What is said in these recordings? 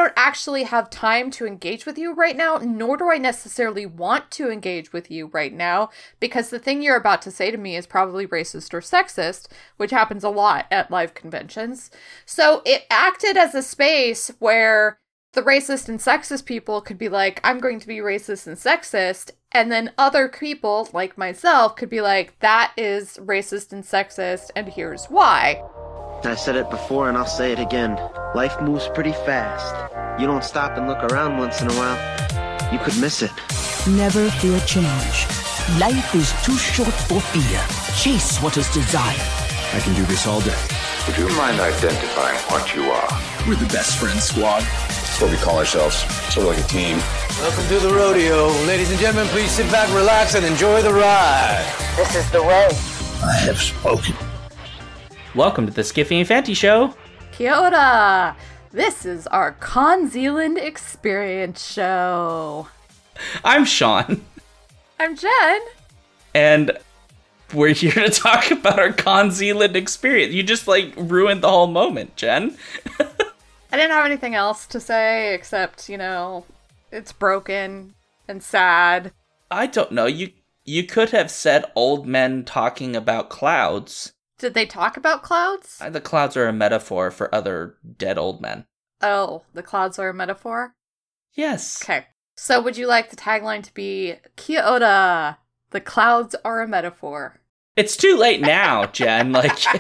don't actually have time to engage with you right now, nor do I necessarily want to engage with you right now, because the thing you're about to say to me is probably racist or sexist, which happens a lot at live conventions. So it acted as a space where the racist and sexist people could be like, I'm going to be racist and sexist, and then other people, like myself, could be like, that is racist and sexist, and here's why. I said it before and I'll say it again. Life moves pretty fast. You don't stop and look around once in a while, you could miss it. Never fear change. Life is too short for fear. Chase what is desired. I can do this all day. Would you mind identifying what you are? We're the best friends squad. That's what we call ourselves. Sort of like a team. Welcome to the rodeo. Ladies and gentlemen, please sit back, relax, and enjoy the ride. This is the way. I have spoken. Welcome to the Skiffy and Fanty Show. Kia ora! This is our Con Zealand Experience Show. I'm Sean. I'm Jen. And we're here to talk about our Con Zealand experience. You just, ruined the whole moment, Jen. I didn't have anything else to say except, it's broken and sad. I don't know. You could have said old men talking about clouds. Did they talk about clouds? The clouds are a metaphor for other dead old men. Oh, the clouds are a metaphor? Yes. Okay. So would you like the tagline to be, Kia ora, the clouds are a metaphor? It's too late now, Jen.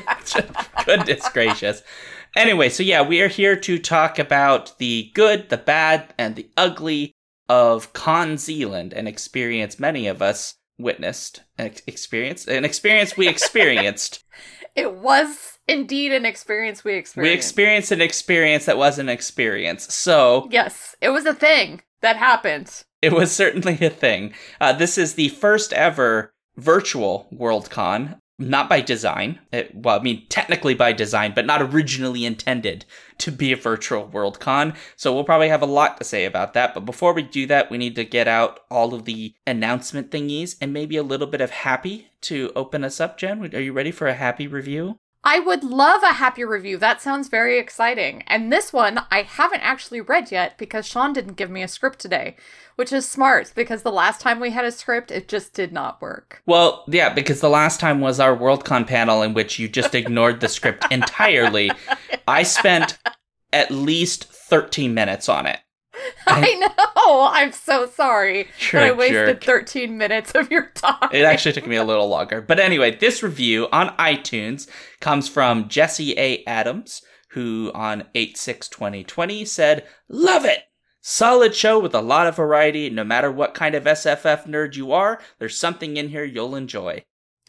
Goodness gracious. Anyway, so yeah, we are here to talk about the good, the bad, and the ugly of Con Zealand, an experience many of us witnessed, an experience we experienced. It was indeed an experience we experienced. We experienced an experience that was an experience, so... Yes, it was a thing that happened. It was certainly a thing. This is the first ever virtual Worldcon, not by design. Technically by design, but not originally intended to be a virtual Worldcon. So we'll probably have a lot to say about that. But before we do that, we need to get out all of the announcement thingies and maybe a little bit of happy to open us up, Jen. Are you ready for a happy review? I would love a happy review. That sounds very exciting. And this one I haven't actually read yet because Sean didn't give me a script today, which is smart because the last time we had a script, it just did not work. Well, yeah, because the last time was our Worldcon panel in which you just ignored the script entirely. I spent at least 13 minutes on it. I know. I'm so sorry that I wasted jerk. 13 minutes of your time. It actually took me a little longer. But anyway, this review on iTunes comes from Jesse A. Adams, who on 8/6/2020 said, "Love it! Solid show with a lot of variety. No matter what kind of SFF nerd you are, there's something in here you'll enjoy."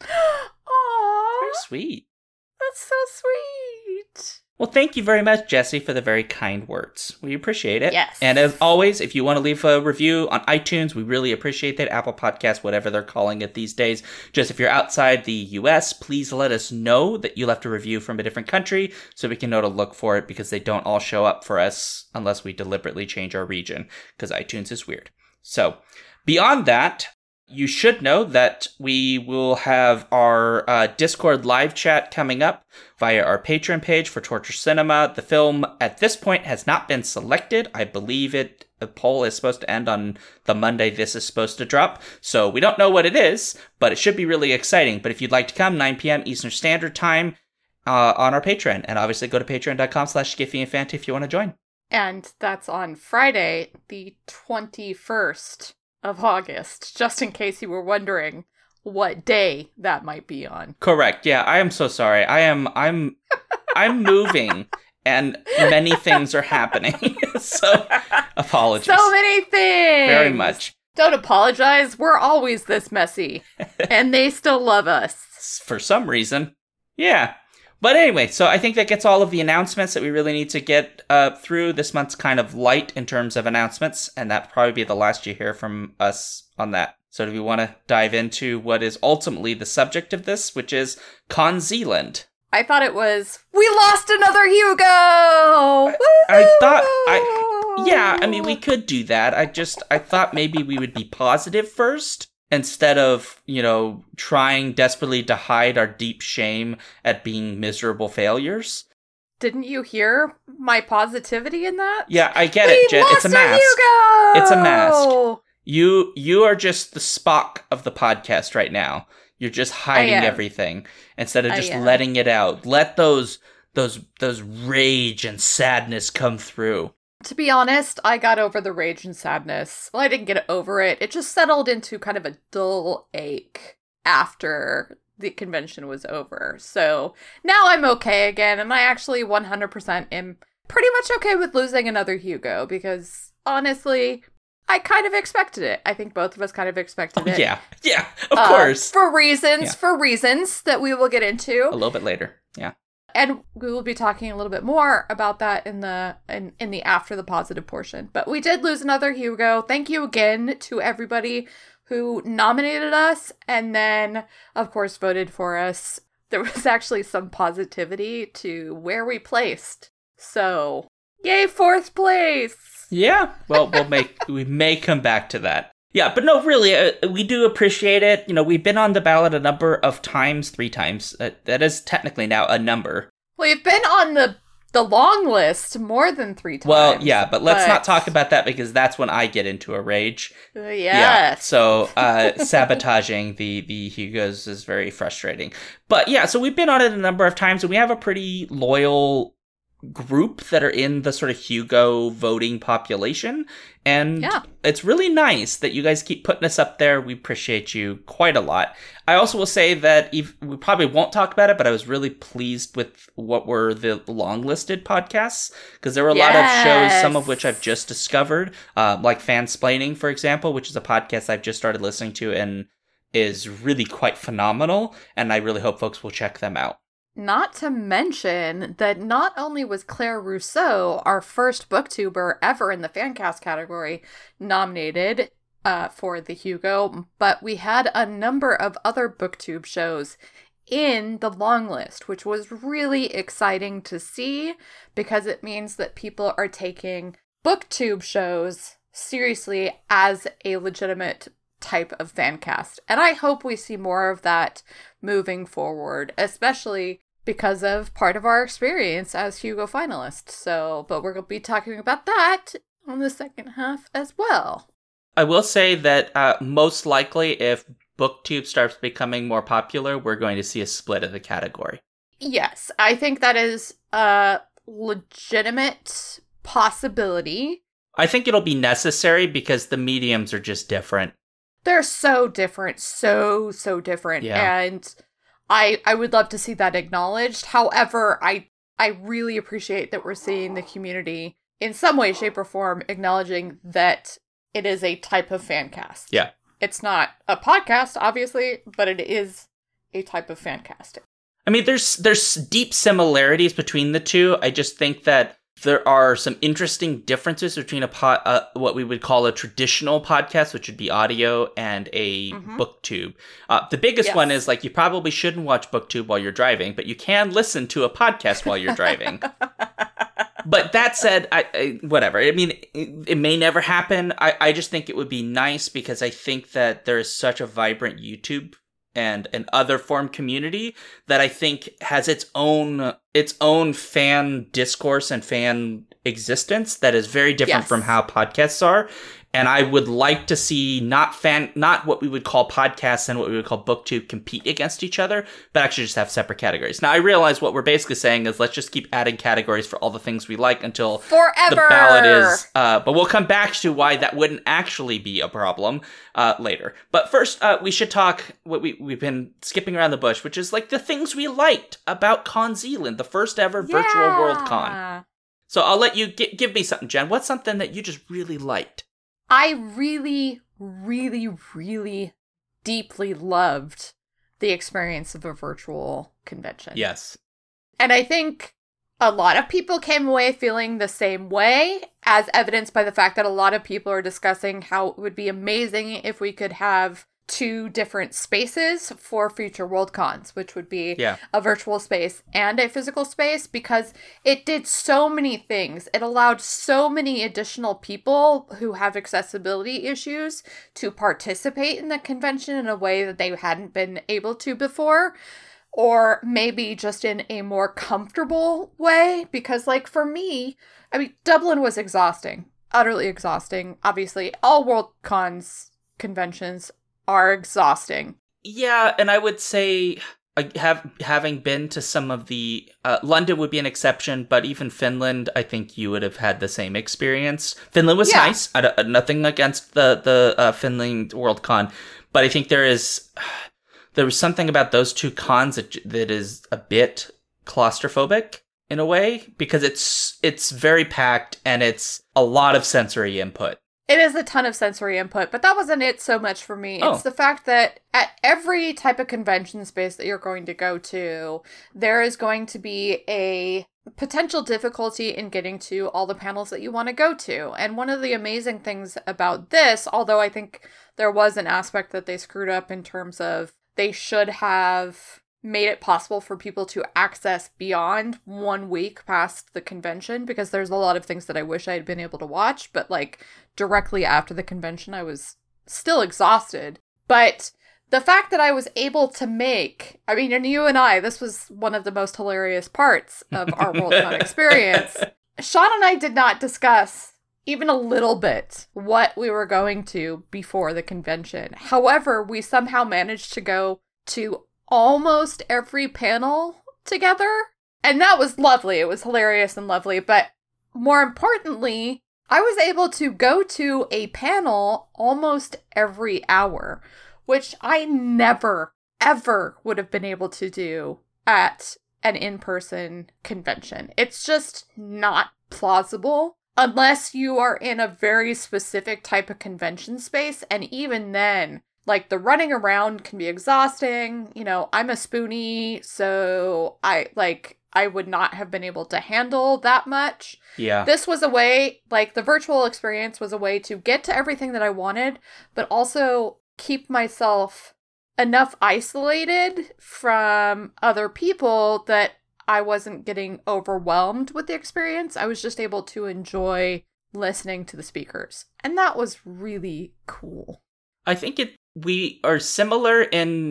Aww. Very sweet. That's so sweet. Well, thank you very much, Jesse, for the very kind words. We appreciate it. Yes. And as always, if you want to leave a review on iTunes, we really appreciate that. Apple Podcasts, whatever they're calling it these days. Just if you're outside the US, please let us know that you left a review from a different country so we can know to look for it because they don't all show up for us unless we deliberately change our region because iTunes is weird. So beyond that, you should know that we will have our Discord live chat coming up via our Patreon page for Torture Cinema. The film at this point has not been selected. I believe the poll is supposed to end on the Monday this is supposed to drop. So we don't know what it is, but it should be really exciting. But if you'd like to come, 9 p.m. Eastern Standard Time on our Patreon. And obviously go to patreon.com/SkiffyandFanty if you want to join. And that's on Friday, the 21st. Of August, just in case you were wondering what day that might be on. Correct. Yeah, I am so sorry. I'm moving and many things are happening. So apologies. So many things. Very much. Don't apologize. We're always this messy. And they still love us. For some reason. Yeah. But anyway, so I think that gets all of the announcements that we really need to get through. This month's kind of light in terms of announcements, and that'll probably be the last you hear from us on that. So do we want to dive into what is ultimately the subject of this, which is Con Zealand? I thought it was, we lost another Hugo! We could do that. I thought maybe we would be positive first. Instead of, trying desperately to hide our deep shame at being miserable failures. Didn't you hear my positivity in that? Yeah, I get it, Jen. It's a mask. Hugo! It's a mask. You are just the Spock of the podcast right now. You're just hiding everything instead of just letting it out. Let those rage and sadness come through. To be honest, I got over the rage and sadness. Well, I didn't get over it. It just settled into kind of a dull ache after the convention was over. So now I'm okay again, and I actually 100% am pretty much okay with losing another Hugo because, honestly, I kind of expected it. I think both of us kind of expected it. Yeah, of course. For reasons that we will get into. A little bit later, yeah. And we will be talking a little bit more about that in the after the positive portion. But we did lose another Hugo. Thank you again to everybody who nominated us and then, of course, voted for us. There was actually some positivity to where we placed. So, yay, 4th place! Yeah, well, we may come back to that. Yeah, but no, really, we do appreciate it. You know, we've been on the ballot a number of times, 3 times. That is technically now a number. We've been on the long list more than 3 times. Well, yeah, but let's not talk about that because that's when I get into a rage. Yes. Yeah, so sabotaging the Hugos is very frustrating. But yeah, so we've been on it a number of times, and we have a pretty loyal group that are in the sort of Hugo voting population, and it's really nice that you guys keep putting us up there. We appreciate you quite a lot. I also will say that we probably won't talk about it, but I was really pleased with what were the long listed podcasts, because there were a lot of shows, some of which I've just discovered, like Fansplaining, for example, which is a podcast I've just started listening to and is really quite phenomenal, and I really hope folks will check them out. Not to mention that not only was Claire Rousseau, our first booktuber ever in the Fancast category, nominated for the Hugo, but we had a number of other booktube shows in the long list, which was really exciting to see because it means that people are taking booktube shows seriously as a legitimate type of fan cast. And I hope we see more of that moving forward, especially because of part of our experience as Hugo finalists. So, but we're going to be talking about that on the second half as well. I will say that most likely if BookTube starts becoming more popular, we're going to see a split of the category. Yes, I think that is a legitimate possibility. I think it'll be necessary because the mediums are just different. They're so different, so different. Yeah. And I would love to see that acknowledged. However, I really appreciate that we're seeing the community in some way, shape, or form acknowledging that it is a type of fan cast. Yeah. It's not a podcast, obviously, but it is a type of fan casting. I mean, there's deep similarities between the two. I just think that there are some interesting differences between what we would call a traditional podcast, which would be audio, and a booktube. The biggest one is, like, you probably shouldn't watch booktube while you're driving, but you can listen to a podcast while you're driving. But that said, whatever. I mean, it may never happen. I just think it would be nice because I think that there is such a vibrant YouTube and an other form community that I think has its own fan discourse and fan existence that is very different from how podcasts are. And I would like to see not what we would call podcasts and what we would call booktube compete against each other, but actually just have separate categories. Now, I realize what we're basically saying is let's just keep adding categories for all the things we like until forever. The ballot is. But we'll come back to why that wouldn't actually be a problem later. But first, we should talk what we've been skipping around the bush, which is like the things we liked about Con Zealand, the first ever virtual World Con. So I'll let you give me something, Jen. What's something that you just really liked? I really, really, really deeply loved the experience of a virtual convention. Yes. And I think a lot of people came away feeling the same way, as evidenced by the fact that a lot of people are discussing how it would be amazing if we could have 2 different spaces for future World Cons, which would be a virtual space and a physical space, because it did so many things. It allowed so many additional people who have accessibility issues to participate in the convention in a way that they hadn't been able to before. or maybe just in a more comfortable way. Because, like, for me, I mean, Dublin was exhausting, utterly exhausting. Obviously, all Worldcons conventions are exhausting. Yeah, and I would say, having been to some of the... London would be an exception, but even Finland, I think you would have had the same experience. Finland was nice. Nothing against the Finland Worldcon, but I think there was something about those two cons that is a bit claustrophobic in a way, because it's very packed and it's a lot of sensory input. It is a ton of sensory input, but that wasn't it so much for me. It's the fact that at every type of convention space that you're going to go to, there is going to be a potential difficulty in getting to all the panels that you want to go to. And one of the amazing things about this, although I think there was an aspect that they screwed up in terms of they should have made it possible for people to access beyond 1 week past the convention, because there's a lot of things that I wish I had been able to watch, but like directly after the convention, I was still exhausted. But the fact that I was able to make, I mean, and you and I, this was one of the most hilarious parts of our Worldcon experience. Sean and I did not discuss even a little bit what we were going to before the convention. However, we somehow managed to go to almost every panel together. And that was lovely. It was hilarious and lovely. But more importantly, I was able to go to a panel almost every hour, which I never, ever would have been able to do at an in-person convention. It's just not plausible unless you are in a very specific type of convention space. And even then, like, the running around can be exhausting. You know, I'm a spoonie, so I would not have been able to handle that much. Yeah. This was a way, like, the virtual experience was a way to get to everything that I wanted, but also keep myself enough isolated from other people that I wasn't getting overwhelmed with the experience. I was just able to enjoy listening to the speakers. And that was really cool. I think we are similar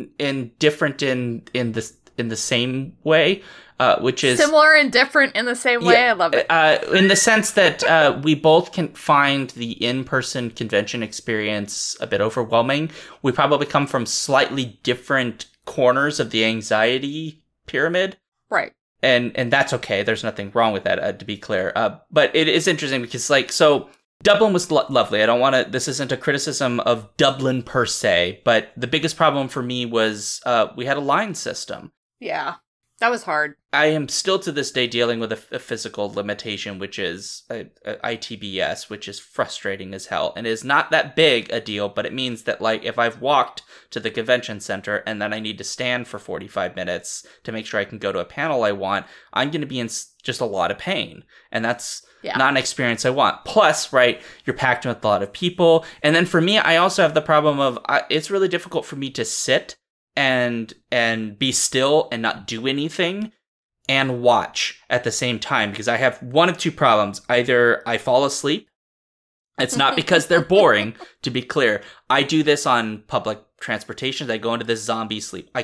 in different in the same way, which is similar and different in the same way. I love it. In the sense that we both can find the in-person convention experience a bit overwhelming. We probably come from slightly different corners of the anxiety pyramid, right? And that's okay. There's nothing wrong with that, to be clear. But it is interesting because, like, so Dublin was lovely. I don't want to, this isn't a criticism of Dublin per se, but the biggest problem for me was we had a line system. Yeah, that was hard. I am still to this day dealing with a physical limitation, which is ITBS, which is frustrating as hell. And is not that big a deal, but it means that, like, if I've walked to the convention center and then I need to stand for 45 minutes to make sure I can go to a panel I want, I'm going to be in just a lot of pain. And that's not an experience I want. Plus, right, you're packed with a lot of people. And then for me, I also have the problem of it's really difficult for me to sit and be still and not do anything and watch at the same time, because I have one of two problems. Either I fall asleep. It's not because they're boring, to be clear. I do this on public transportation. I go into this zombie sleep. I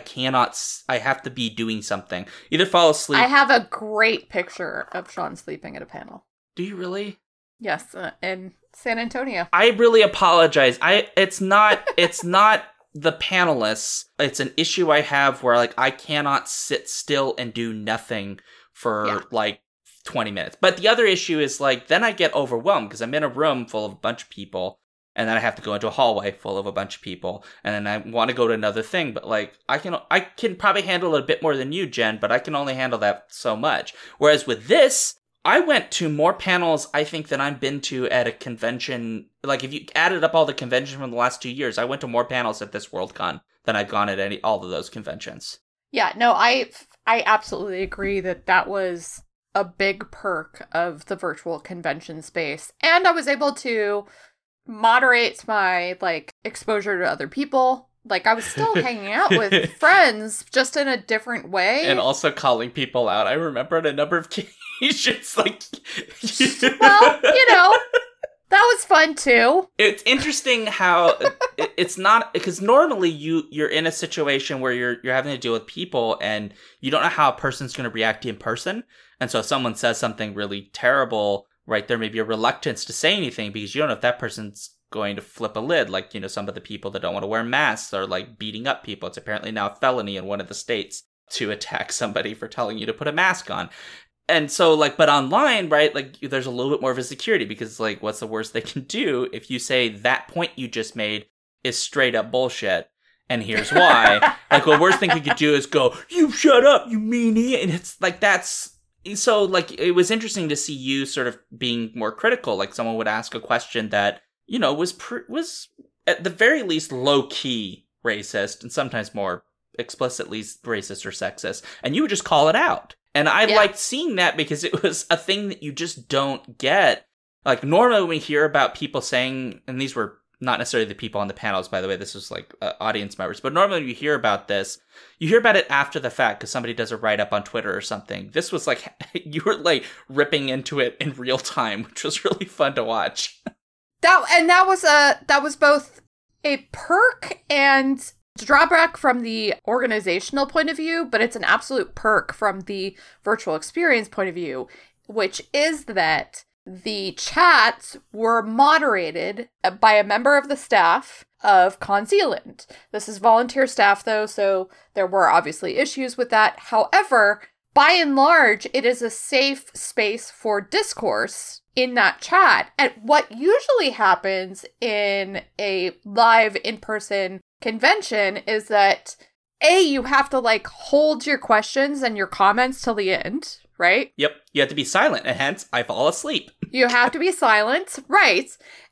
have to be doing something. Either fall asleep. I have a great picture of Sean sleeping at a panel. Do you really? Yes, in San Antonio. I really apologize. It's not the panelists. It's an issue I have where, like, I cannot sit still and do nothing for like 20 minutes. But the other issue is, like, then I get overwhelmed because I'm in a room full of a bunch of people, and then I have to go into a hallway full of a bunch of people, and then I want to go to another thing. But, like, I can probably handle it a bit more than you, Jen, but I can only handle that so much. Whereas with this, I went to more panels, I think, than I've been to at a convention. Like, if you added up all the conventions from the last 2 years, I went to more panels at this Worldcon than I've gone at all of those conventions. Yeah, no, I absolutely agree that was a big perk of the virtual convention space. And I was able to moderate my, like, exposure to other people. Like, I was still hanging out with friends, just in a different way. And also calling people out. I remember on a number of occasions, like... Well, you know, that was fun too. It's interesting how it's not, because normally you're in a situation where you're having to deal with people and you don't know how a person's going to react in person. And so if someone says something really terrible, right, there may be a reluctance to say anything because you don't know if that person's going to flip a lid. Like, you know, some of the people that don't want to wear masks are like beating up people. It's apparently now a felony in one of the states to attack somebody for telling you to put a mask on. And so, like, but online, right, like, there's a little bit more of a security because, like, what's the worst they can do if you say that point you just made is straight up bullshit, and here's why. Like, the worst thing you could do is go, you shut up, you meanie, and it's, like, that's... So, like, it was interesting to see you sort of being more critical. Like, someone would ask a question that, you know, was at the very least low-key racist, and sometimes more explicitly racist or sexist, and you would just call it out. And I liked seeing that because it was a thing that you just don't get. Like, normally when we hear about people saying, and these were not necessarily the people on the panels, by the way, this was like audience members, but normally when you hear about this, you hear about it after the fact because somebody does a write-up on Twitter or something. This was like, you were like ripping into it in real time, which was really fun to watch. That was both a perk and drawback from the organizational point of view, but it's an absolute perk from the virtual experience point of view, which is that the chats were moderated by a member of the staff of Con Zealand. This is volunteer staff, though, so there were obviously issues with that. However, by and large, it is a safe space for discourse in that chat. And what usually happens in a live in-person convention is that you have to like hold your questions and your comments till the end, right? Yep. You have to be silent, and hence I fall asleep. You have to be silent, right?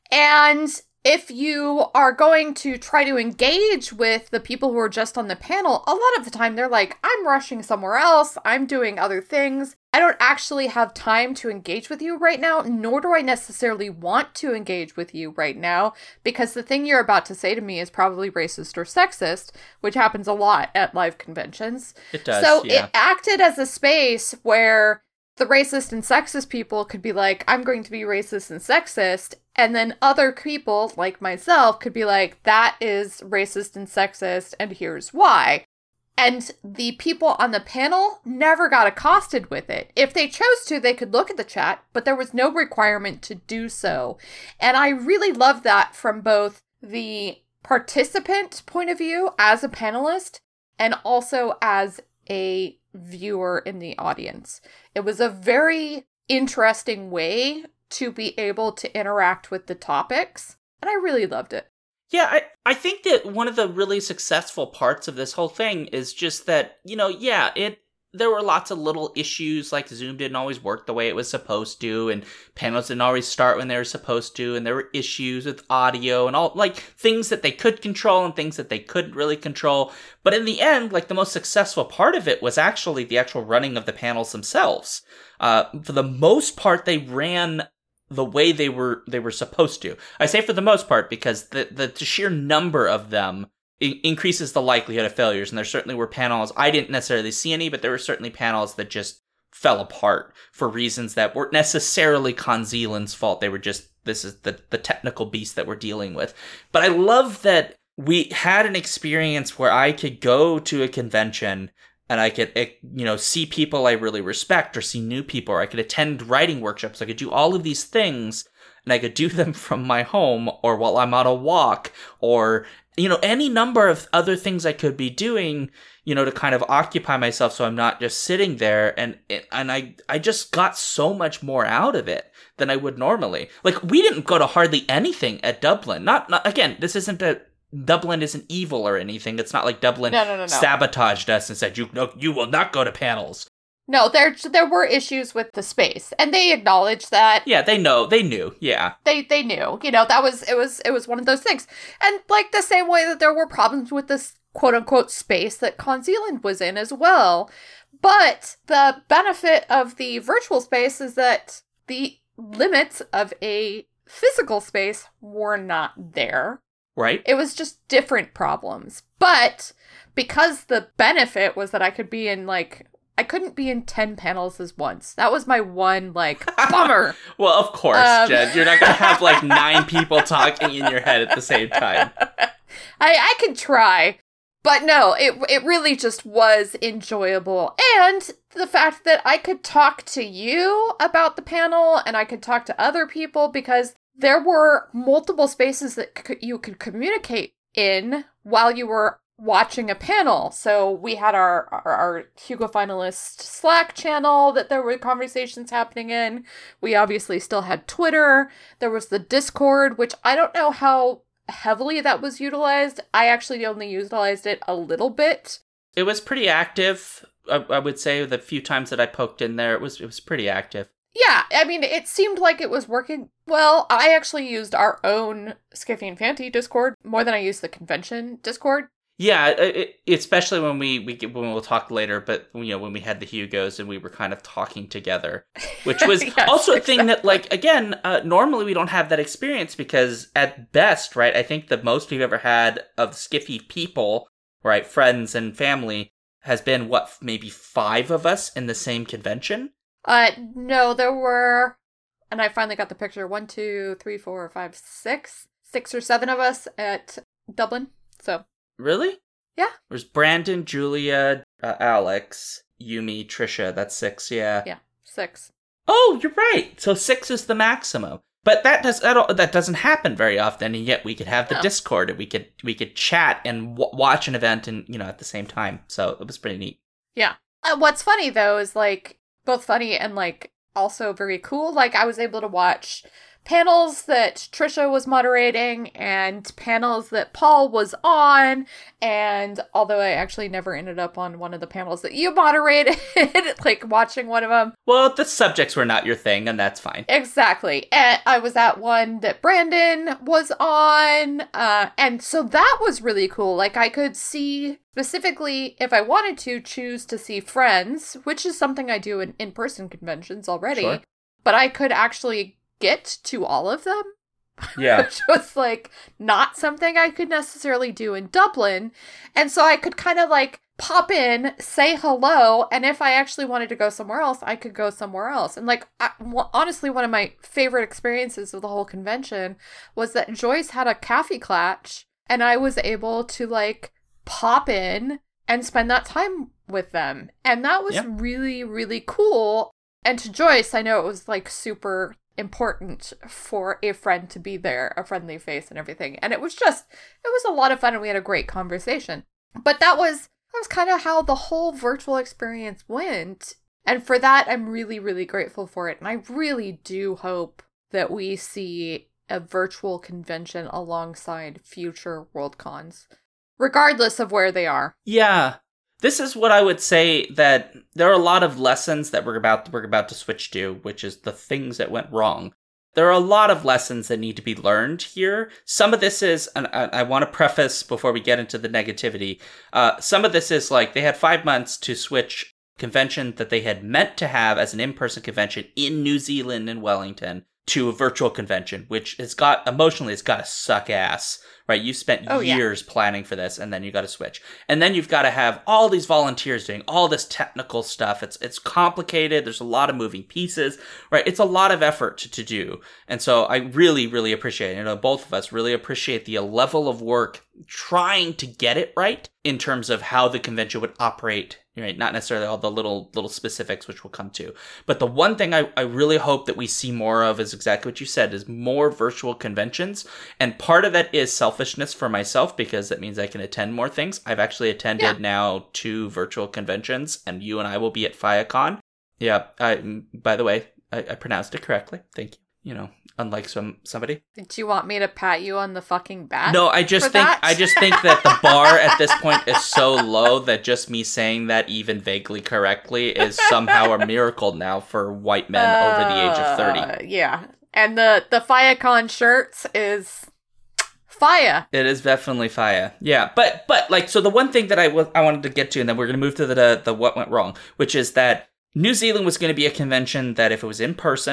And if you are going to try to engage with the people who are just on the panel, a lot of the time they're like, I'm rushing somewhere else, I'm doing other things. I don't actually have time to engage with you right now, nor do I necessarily want to engage with you right now, because the thing you're about to say to me is probably racist or sexist, which happens a lot at live conventions. It does, So yeah. it acted as a space where the racist and sexist people could be like, I'm going to be racist and sexist, and then other people, like myself, could be like, that is racist and sexist, and here's why. And the people on the panel never got accosted with it. If they chose to, they could look at the chat, but there was no requirement to do so. And I really love that from both the participant point of view as a panelist and also as a viewer in the audience. It was a very interesting way to be able to interact with the topics, and I really loved it. Yeah, I think that one of the really successful parts of this whole thing is just that, you know, there were lots of little issues, like Zoom didn't always work the way it was supposed to, and panels didn't always start when they were supposed to, and there were issues with audio and all, like, things that they could control and things that they couldn't really control. But in the end, like, the most successful part of it was actually the actual running of the panels themselves. For the most part, they ran the way they were supposed to. I say for the most part because the sheer number of them increases the likelihood of failures, and there certainly were panels, I didn't necessarily see any, but there were certainly panels that just fell apart for reasons that weren't necessarily Con Zealand's fault. They were just, this is the technical beast that we're dealing with. But I love that we had an experience where I could go to a convention and I could, you know, see people I really respect or see new people, or I could attend writing workshops. I could do all of these things, and I could do them from my home or while I'm on a walk, or, you know, any number of other things I could be doing, you know, to kind of occupy myself so I'm not just sitting there. And I just got so much more out of it than I would normally. Like, we didn't go to hardly anything at Dublin. Not again, this isn't Dublin isn't evil or anything. It's not like Dublin sabotaged us and said, you will not go to panels. No, there were issues with the space, and they acknowledged that. Yeah, they knew. Yeah. They knew. You know, it was one of those things. And like the same way that there were problems with this quote unquote space that Con Zealand was in as well. But the benefit of the virtual space is that the limits of a physical space were not there. Right. It was just different problems. But because the benefit was that I could be in like I couldn't be in 10 panels as once. That was my one, like, bummer. Well, of course, Jen. You're not going to have, like, 9 people talking in your head at the same time. I could try. But no, it really just was enjoyable. And the fact that I could talk to you about the panel and I could talk to other people, because there were multiple spaces that you could communicate in while you were watching a panel. So we had our Hugo finalist Slack channel that there were conversations happening in. We obviously still had Twitter. There was the Discord, which I don't know how heavily that was utilized. I actually only utilized it a little bit. It was pretty active. I would say the few times that I poked in there, it was pretty active. Yeah, I mean, it seemed like it was working well. I actually used our own Skiffy and Fanty Discord more than I used the convention Discord. Yeah, especially when we'll talk later, but when we had the Hugos and we were kind of talking together, which was Yes, also a thing that, like, again, normally we don't have that experience because at best, right, I think the most we've ever had of Skiffy people, right, friends and family, has been, maybe 5 of us in the same convention? No, there were, and I finally got the picture, 1, 2, 3, 4, 5, 6 or 7 of us at Dublin, so. Really? Yeah. There's Brandon, Julia, Alex, Yumi, Trisha. That's 6, yeah. Yeah, 6. Oh, you're right. So 6 is the maximum. But that doesn't happen very often, and yet we could have the Discord, and we could chat and watch an event and at the same time. So it was pretty neat. Yeah. What's funny though is, like, both funny and, like, also very cool. Like, I was able to watch panels that Trisha was moderating and panels that Paul was on, and although I actually never ended up on one of the panels that you moderated, like, watching one of them. Well, the subjects were not your thing, and that's fine. Exactly. And I was at one that Brandon was on, and so that was really cool. Like, I could see, specifically, if I wanted to, choose to see friends, which is something I do in in-person conventions already, Sure. But I could actually get to all of them. Yeah. Which was, like, not something I could necessarily do in Dublin. And so I could kind of, like, pop in, say hello, and if I actually wanted to go somewhere else, I could go somewhere else. And, like, honestly, one of my favorite experiences of the whole convention was that Joyce had a Cafe Clatch, and I was able to, like, pop in and spend that time with them. And that was really, really cool. And to Joyce, I know it was, like, super important for a friend to be there, a friendly face and everything. And it was a lot of fun, and we had a great conversation. But that was kind of how the whole virtual experience went. And for that, I'm really, really grateful for it. And I really do hope that we see a virtual convention alongside future Worldcons, regardless of where they are. Yeah. This is what I would say, that there are a lot of lessons that we're about to switch to, which is the things that went wrong. There are a lot of lessons that need to be learned here. Some of this is, and I want to preface before we get into the negativity, some of this is like they had 5 months to switch convention that they had meant to have as an in-person convention in New Zealand and Wellington to a virtual convention, which it's got to suck ass, right? You spent years planning for this, and then you got to switch. And then you've got to have all these volunteers doing all this technical stuff. It's complicated. There's a lot of moving pieces, right? It's a lot of effort to do. And so I really, really appreciate it. Both of us really appreciate the level of work trying to get it right in terms of how the convention would operate, right? Not necessarily all the little specifics, which we'll come to. But the one thing I really hope that we see more of is exactly what you said, is more virtual conventions. And part of that is selfishness for myself, because that means I can attend more things. I've actually attended now 2 virtual conventions, and you and I will be at FIACon. Yeah, by the way, I pronounced it correctly. Thank you. Unlike somebody. Do you want me to pat you on the fucking back? No, I just think that the bar at this point is so low that just me saying that even vaguely correctly is somehow a miracle now for white men over the age of 30. Yeah. And the FIACon shirts is fire. It is definitely fire. Yeah, but like, so the one thing that I wanted to get to, and then we're going to move to the what went wrong, which is that New Zealand was going to be a convention that if it was in person,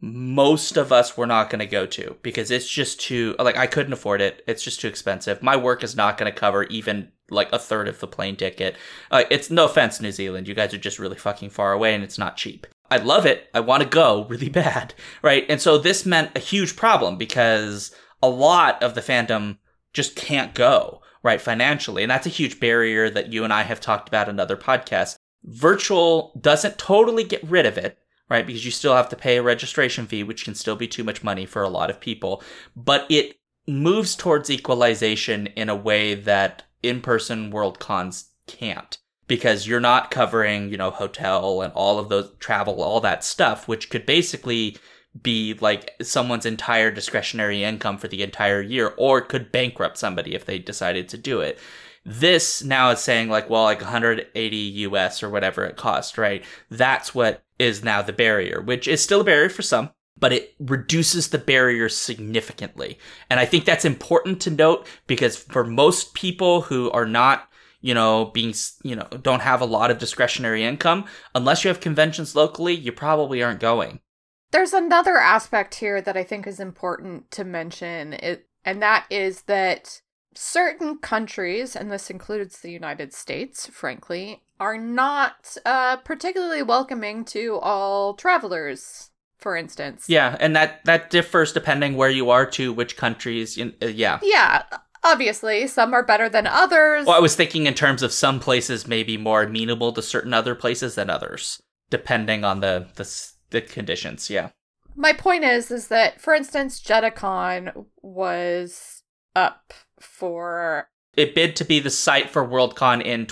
most of us were not going to go to because it's just too, like, I couldn't afford it. It's just too expensive. My work is not going to cover even like a third of the plane ticket. It's no offense, New Zealand. You guys are just really fucking far away and it's not cheap. I love it. I want to go really bad. Right. And so this meant a huge problem because a lot of the fandom just can't go, right, financially. And that's a huge barrier that you and I have talked about in other podcasts. Virtual doesn't totally get rid of it, right, because you still have to pay a registration fee, which can still be too much money for a lot of people. But it moves towards equalization in a way that in-person World Cons can't. Because you're not covering, you know, hotel and all of those travel, all that stuff, which could basically be like someone's entire discretionary income for the entire year, or could bankrupt somebody if they decided to do it. This now is saying like, well, like 180 US or whatever it cost, right? That's what is now the barrier, which is still a barrier for some, but it reduces the barrier significantly. And I think that's important to note because for most people who are not, don't have a lot of discretionary income, unless you have conventions locally, you probably aren't going. There's another aspect here that I think is important to mention, and that is that certain countries, and this includes the United States, frankly, are not particularly welcoming to all travelers, for instance. Yeah, and that differs depending where you are to which countries, yeah. Yeah. Obviously, some are better than others. Well, I was thinking in terms of some places may be more amenable to certain other places than others, depending on the conditions, yeah. My point is that, for instance, JediCon was up for... It bid to be the site for Worldcon in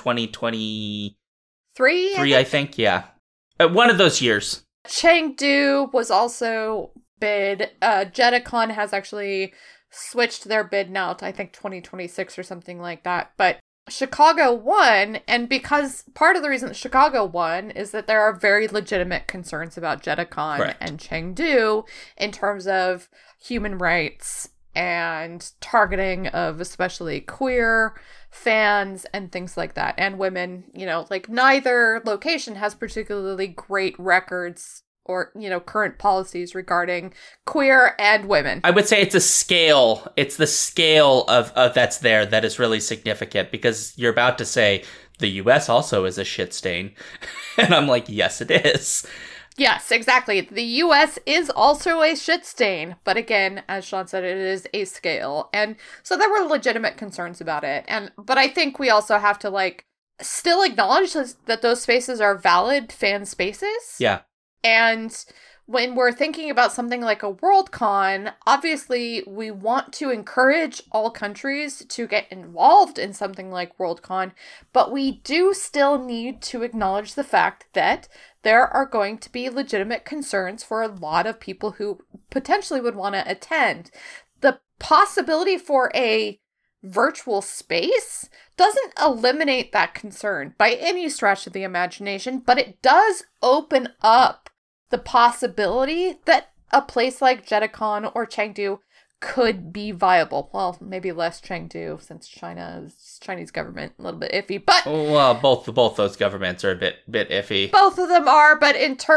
2023, I think, yeah. One of those years. Chengdu was also bid. JediCon has actually switched their bid now to, I think, 2026 or something like that. But Chicago won, and because part of the reason that Chicago won is that there are very legitimate concerns about JediCon Correct. and Chengdu in terms of human rights and targeting of especially queer fans and things like that, and women. Like neither location has particularly great records or, current policies regarding queer and women. I would say it's a scale. It's the scale of that's there that is really significant, because you're about to say the US also is a shit stain. And I'm like, yes, it is. Yes, exactly. The US is also a shit stain. But again, as Sean said, it is a scale. And so there were legitimate concerns about it. But I think we also have to still acknowledge that those spaces are valid fan spaces. Yeah. And when we're thinking about something like a Worldcon, obviously we want to encourage all countries to get involved in something like Worldcon, but we do still need to acknowledge the fact that there are going to be legitimate concerns for a lot of people who potentially would want to attend. The possibility for a virtual space doesn't eliminate that concern by any stretch of the imagination, but it does open up the possibility that a place like JediCon or Chengdu could be viable. Well, maybe less Chengdu, since Chinese government a little bit iffy, but well, both those governments are a bit iffy. Both of them are, but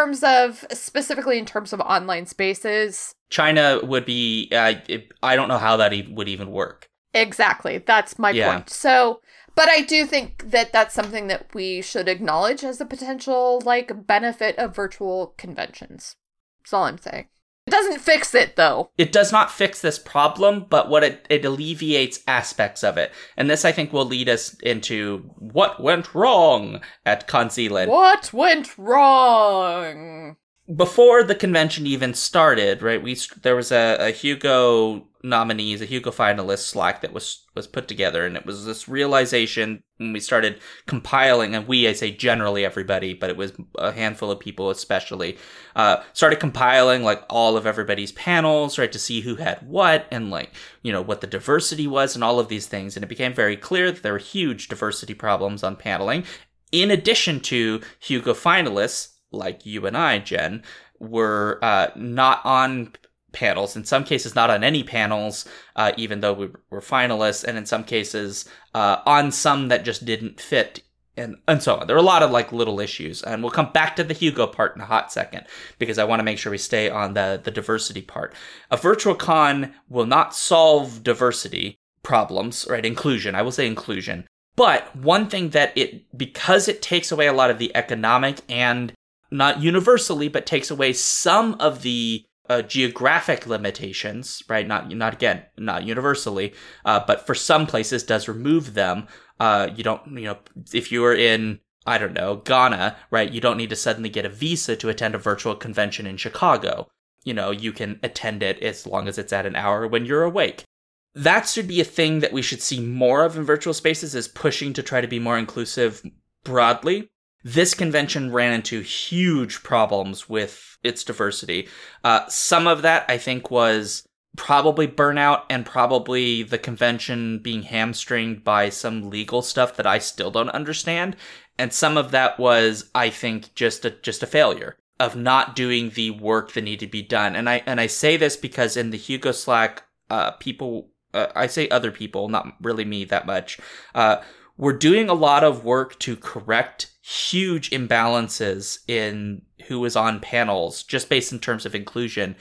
specifically in terms of online spaces, China would be. I don't know how that would even work. Exactly, that's my point. So, but I do think that that's something that we should acknowledge as a potential benefit of virtual conventions. That's all I'm saying. It doesn't fix it, though. It does not fix this problem, but what it alleviates aspects of it. And this, I think, will lead us into what went wrong at ConZealand. What went wrong? Before the convention even started, right, there was a Hugo nominees, a Hugo finalists Slack that was put together, and it was this realization when we started compiling, and I say generally everybody, but it was a handful of people especially, started compiling all of everybody's panels, right, to see who had what, and what the diversity was and all of these things, and it became very clear that there were huge diversity problems on paneling. In addition to Hugo finalists, like you and I, Jen, were not on panels, in some cases not on any panels, even though we were finalists, and in some cases on some that just didn't fit and so on. There are a lot of like little issues, and we'll come back to the Hugo part in a hot second because I want to make sure we stay on the diversity part. A virtual con will not solve diversity problems, right? Inclusion. I will say inclusion. But one thing that because it takes away a lot of the economic and not universally, but takes away some of the geographic limitations, right? Not universally, but for some places does remove them. If you were in, I don't know, Ghana, right, you don't need to suddenly get a visa to attend a virtual convention in Chicago. You can attend it as long as it's at an hour when you're awake. That should be a thing that we should see more of in virtual spaces, is pushing to try to be more inclusive broadly. This convention ran into huge problems with its diversity. Some of that, I think, was probably burnout and probably the convention being hamstringed by some legal stuff that I still don't understand. And some of that was, I think, just a failure of not doing the work that needed to be done. And I say this because in the Hugo Slack, people, I say other people, not really me that much, we're doing a lot of work to correct huge imbalances in who was on panels, just based in terms of inclusion,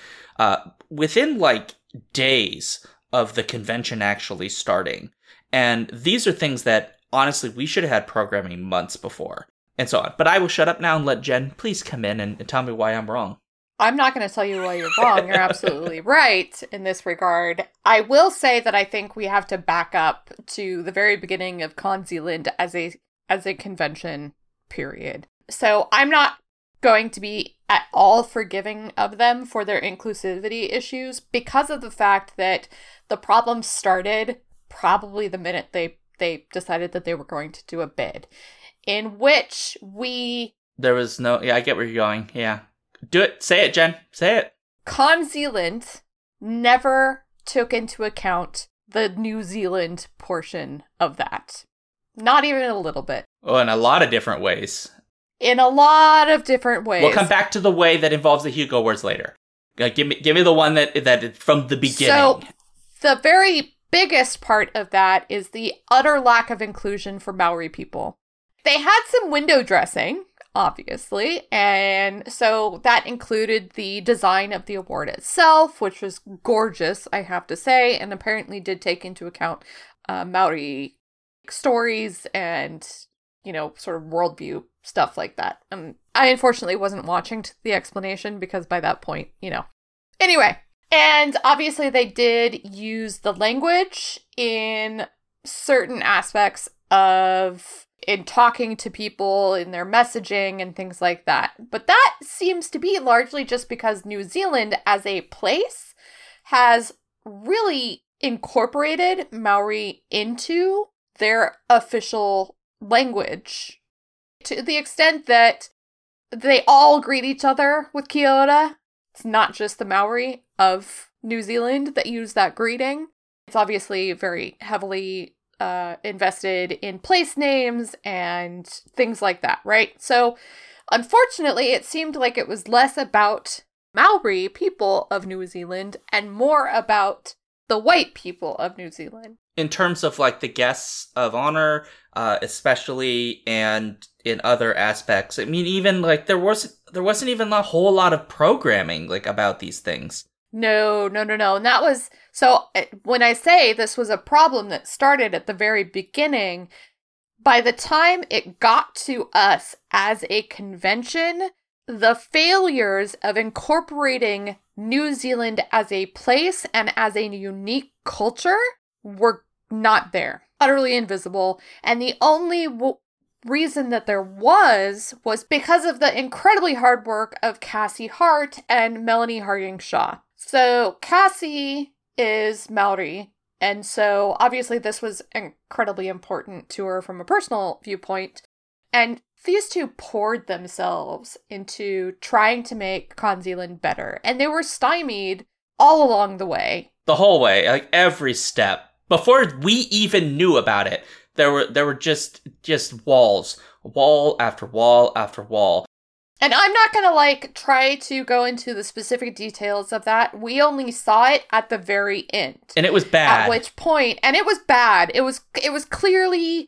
within like days of the convention actually starting. And these are things that, honestly, we should have had programming months before, and so on. But I will shut up now and let Jen please come in and tell me why I'm wrong. I'm not going to tell you why you're wrong. You're absolutely right in this regard. I will say that I think we have to back up to the very beginning of Con Zealand as a convention, period. So I'm not going to be at all forgiving of them for their inclusivity issues because of the fact that the problem started probably the minute they decided that they were going to do a bid, in which there was no, I get where you're going, yeah. Do it. Say it, Jen. Say it. Con Zealand never took into account the New Zealand portion of that. Not even a little bit. Oh, in a lot of different ways. In a lot of different ways. We'll come back to the way that involves the Hugo Awards later. Give me the one that from the beginning. So, the very biggest part of that is the utter lack of inclusion for Maori people. They had some window dressing, obviously, and so that included the design of the award itself, which was gorgeous, I have to say, and apparently did take into account Maori stories and, sort of worldview stuff like that. I unfortunately wasn't watching the explanation because by that point, Anyway, and obviously they did use the language in certain aspects in talking to people, in their messaging and things like that. But that seems to be largely just because New Zealand as a place has really incorporated Maori into their official language to the extent that they all greet each other with kia ora. It's not just the Maori of New Zealand that use that greeting. It's obviously very heavily invested in place names and things like that, right? So, unfortunately, it seemed like it was less about Maori people of New Zealand and more about the white people of New Zealand. In terms of, like, the guests of honor, especially, and in other aspects. I mean, even, like, there wasn't even a whole lot of programming, like, about these things. No. And that was, so when I say this was a problem that started at the very beginning, by the time it got to us as a convention, the failures of incorporating New Zealand as a place and as a unique culture were not there. Utterly invisible. And the only reason that there was because of the incredibly hard work of Cassie Hart and Melanie Harding-Shaw. So Cassie is Maori, and so obviously this was incredibly important to her from a personal viewpoint. And these two poured themselves into trying to make Con Zealand better, and they were stymied all along the way. The whole way, like every step. Before we even knew about it, there were just walls, wall after wall after wall. And I'm not going to try to go into the specific details of that. We only saw it at the very end. And it was bad. At which point, and it was bad. It was clearly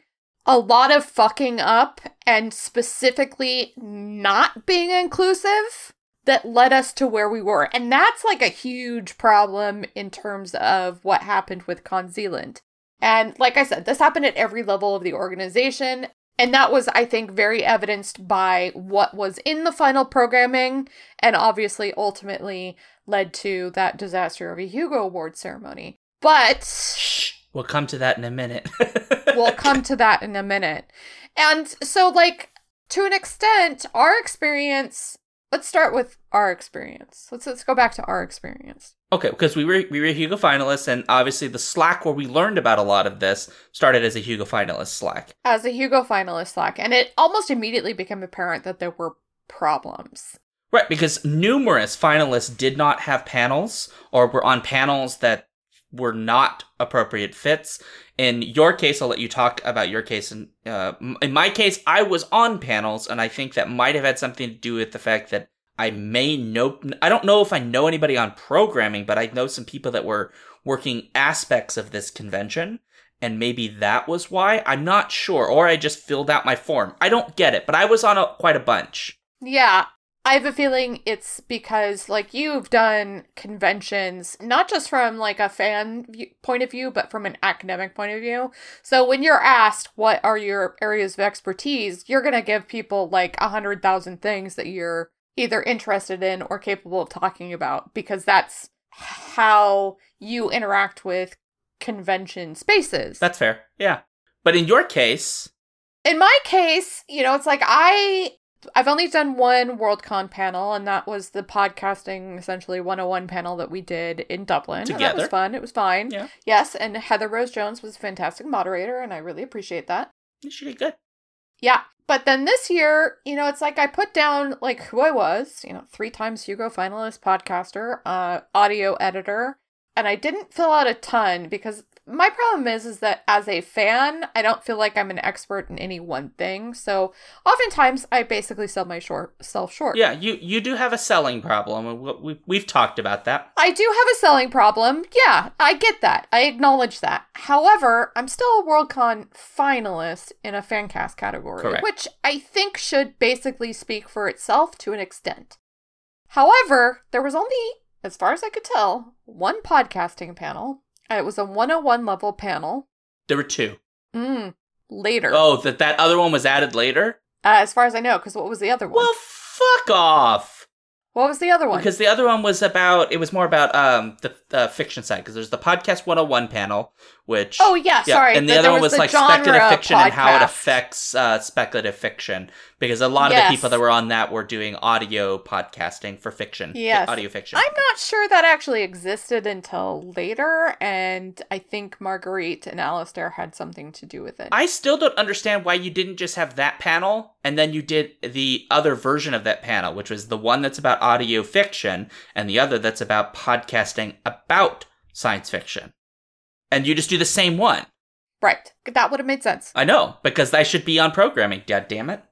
a lot of fucking up and specifically not being inclusive that led us to where we were. And that's like a huge problem in terms of what happened with Con Zealand. And like I said, this happened at every level of the organization. And that was, I think, very evidenced by what was in the final programming and obviously ultimately led to that disaster of a Hugo Award ceremony. But Shh, we'll come to that in a minute. we'll come to that in a minute. And so, like, to an extent, our experience, let's start with our experience. Let's go back to our experience. Okay, because we were Hugo finalists, and obviously the Slack where we learned about a lot of this started as a Hugo finalist Slack. As a Hugo finalist Slack, and it almost immediately became apparent that there were problems. Right, because numerous finalists did not have panels, or were on panels that were not appropriate fits. In your case, I'll let you talk about your case. In my case, I was on panels, and I think that might have had something to do with the fact that I don't know if I know anybody on programming, but I know some people that were working aspects of this convention, and maybe that was why. I'm not sure, or I just filled out my form. I don't get it, but I was on quite a bunch. Yeah, I have a feeling it's because, like, you've done conventions, not just from, like, a fan point of view, but from an academic point of view. So when you're asked what are your areas of expertise, you're going to give people, like, 100,000 things that you're either interested in or capable of talking about, because that's how you interact with convention spaces. That's fair, yeah. But in your case... In my case, you know, it's like I've only done one Worldcon panel, and that was the podcasting, essentially 101 panel that we did in Dublin. Together. And that was fun. It was fine. Yeah. Yes, and Heather Rose Jones was a fantastic moderator, and I really appreciate that. She did good. Yeah. But then this year, you know, it's like I put down, like, who I was, you know, 3 times Hugo finalist, podcaster, audio editor, and I didn't fill out a ton because my problem is that as a fan, I don't feel like I'm an expert in any one thing. So oftentimes I basically sell myself short. Yeah, you do have a selling problem. We've talked about that. I do have a selling problem. Yeah, I get that. I acknowledge that. However, I'm still a Worldcon finalist in a fancast category, Correct. Which I think should basically speak for itself to an extent. However, there was only, as far as I could tell, one podcasting panel. It was a 101 level panel. There were 2. Later. Oh, that other one was added later? As far as I know, because what was the other one? Well, fuck off! What was the other one? Because the other one was more about the fiction side, because there's the Podcast 101 panel, which... Oh, yeah, sorry. And the other one was like speculative fiction and how it affects speculative fiction, because a lot of the people that were on that were doing audio podcasting for fiction. Yes. Audio fiction. I'm not sure that actually existed until later, and I think Marguerite and Alistair had something to do with it. I still don't understand why you didn't just have that panel, and then you did the other version of that panel, which was the one that's about audio fiction, and the other that's about podcasting about science fiction. And you just do the same one. Right. That would have made sense. I know, because I should be on programming, god damn it.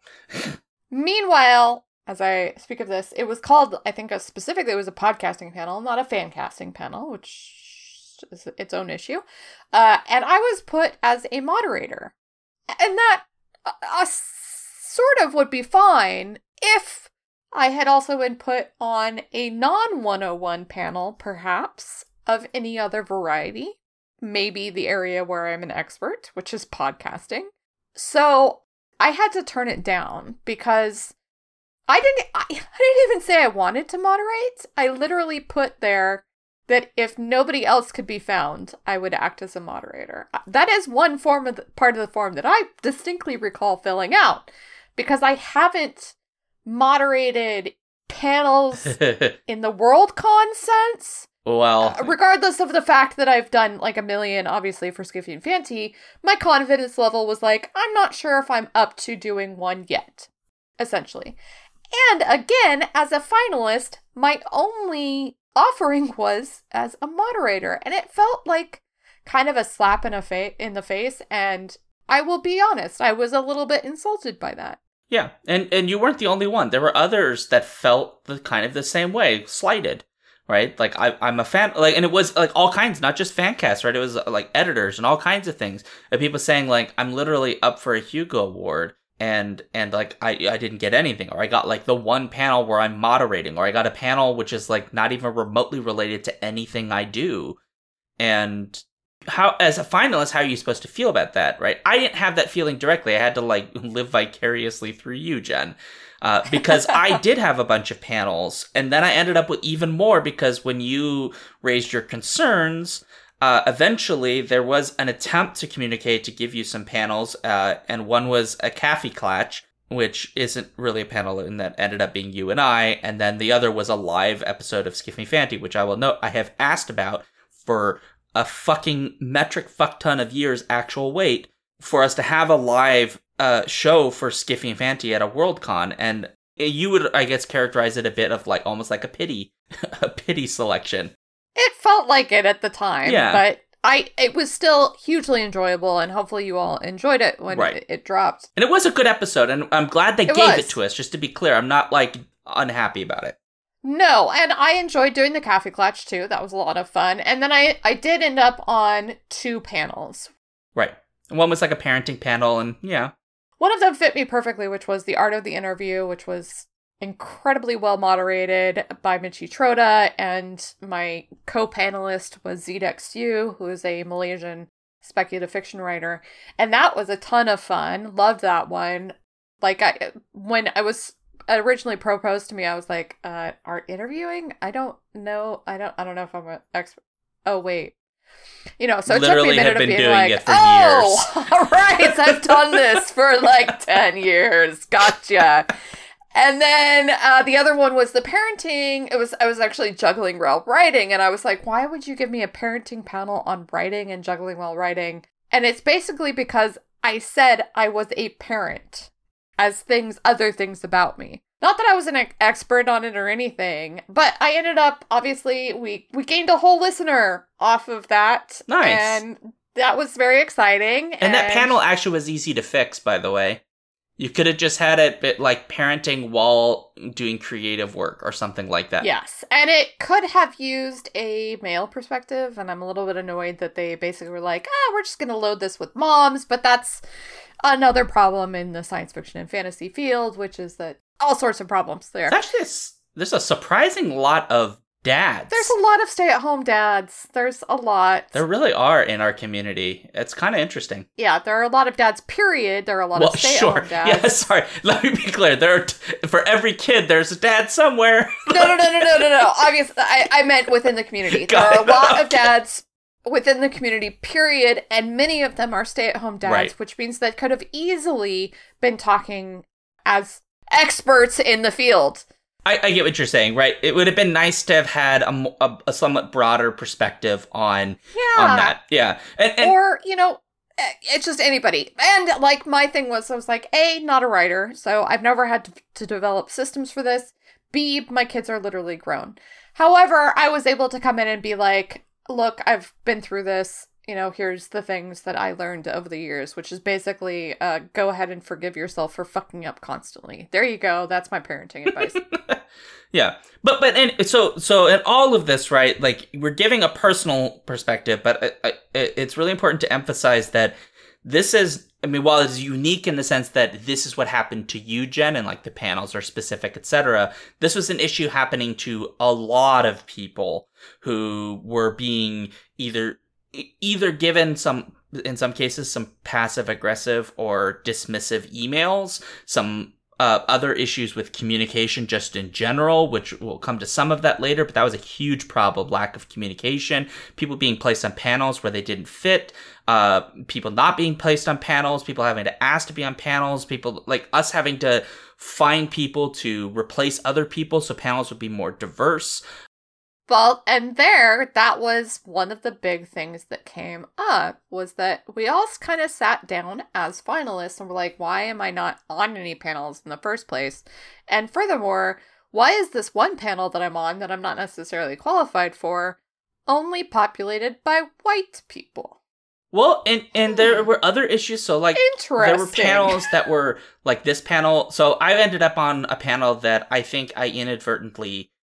Meanwhile, as I speak of this, it was called, I think specifically it was a podcasting panel, not a fan casting panel, which is its own issue. And I was put as a moderator. And that sort of would be fine if I had also been put on a non-101 panel, perhaps, of any other variety. Maybe the area where I'm an expert, which is podcasting. So I had to turn it down because I didn't even say I wanted to moderate. I literally put there that if nobody else could be found, I would act as a moderator. That is one part of the form that I distinctly recall filling out, because I haven't moderated panels in the Worldcon sense. Well, regardless of the fact that I've done like a million, obviously, for Skiffy and Fanty, my confidence level was like, I'm not sure if I'm up to doing one yet, essentially. And again, as a finalist, my only offering was as a moderator, and it felt like kind of a slap in the face, and I will be honest, I was a little bit insulted by that. Yeah, and you weren't the only one. There were others that felt kind of the same way, slighted. right? Like I'm a fan, like, and it was like all kinds, not just fan casts, right? It was like editors and all kinds of things, and people saying like, I'm literally up for a Hugo Award. And like I didn't get anything, or I got like the one panel where I'm moderating, or I got a panel which is like not even remotely related to anything I do. And how, as a finalist, how are you supposed to feel about that, right? I didn't have that feeling directly. I had to like live vicariously through you, Jen, because I did have a bunch of panels, and then I ended up with even more because when you raised your concerns, eventually there was an attempt to communicate to give you some panels, and one was a Caffey Clatch, which isn't really a panel, and that ended up being you and I, and then the other was a live episode of Skiff Me Fanty, which I will note I have asked about for a fucking metric fuck ton of years actual wait for us to have a live show for Skiffy and Fanty at a Worldcon, and you would, I guess, characterize it a bit of like almost like a pity selection. It felt like it at the time, yeah. But it was still hugely enjoyable, and hopefully you all enjoyed it when it dropped. And it was a good episode, and I'm glad they gave it to us, just to be clear. I'm not like unhappy about it. No, and I enjoyed doing the Caffey Clatch too. That was a lot of fun. And then I did end up on 2 panels. Right. One was like a parenting panel, and yeah. One of them fit me perfectly, which was The Art of the Interview, which was incredibly well moderated by Michi Troda, and my co-panelist was Zedex Yu, who is a Malaysian speculative fiction writer. And that was a ton of fun. Loved that one. Like, when I was originally proposed to me, I was like, art interviewing? I don't know. I don't know if I'm an expert. Oh, wait. You know, so it took me a minute of being like, years. all right, I've done this for like 10 years. Gotcha. And then the other one was the parenting. I was actually juggling while writing, and I was like, why would you give me a parenting panel on writing and juggling while writing? And it's basically because I said I was a parent as other things about me. Not that I was an expert on it or anything, but I ended up, obviously, we gained a whole listener off of that. Nice. And that was very exciting. And that panel actually was easy to fix, by the way. You could have just had it like parenting while doing creative work or something like that. Yes. And it could have used a male perspective, and I'm a little bit annoyed that they basically were like, we're just going to load this with moms, but that's another problem in the science fiction and fantasy field, which is that all sorts of problems there. Actually, there's a surprising lot of dads. There's a lot of stay-at-home dads. There's a lot. There really are in our community. It's kind of interesting. Yeah, there are a lot of dads, period. There are a lot of stay-at-home dads. Yeah, sorry. Let me be clear. For every kid, there's a dad somewhere. No. Obviously, I meant within the community. There are a lot of dads within the community, period, and many of them are stay-at-home dads, right. Which means that could have easily been talking as experts in the field. I get what you're saying, right? It would have been nice to have had a somewhat broader perspective on that. Yeah. And or, it's just anybody. And, like, my thing was, I was like, A, not a writer, so I've never had to develop systems for this. B, my kids are literally grown. However, I was able to come in and be like, look, I've been through this. Here's the things that I learned over the years, which is basically go ahead and forgive yourself for fucking up constantly. There you go. That's my parenting advice. Yeah. But so in all of this, right, like we're giving a personal perspective, but it's really important to emphasize that this is, while it's unique in the sense that this is what happened to you, Jen, and like the panels are specific, etc., this was an issue happening to a lot of people who were being either given in some cases, some passive aggressive or dismissive emails, some other issues with communication just in general, which we'll come to some of that later, but that was a huge problem, lack of communication, people being placed on panels where they didn't fit, people not being placed on panels, people having to ask to be on panels, people like us having to find people to replace other people so panels would be more diverse. Well, and that was one of the big things that came up, was that we all kind of sat down as finalists and were like, why am I not on any panels in the first place? And furthermore, why is this one panel that I'm on that I'm not necessarily qualified for only populated by white people? Well, and there were other issues. So, like, there were panels that were like this panel. So I ended up on a panel that I think I inadvertently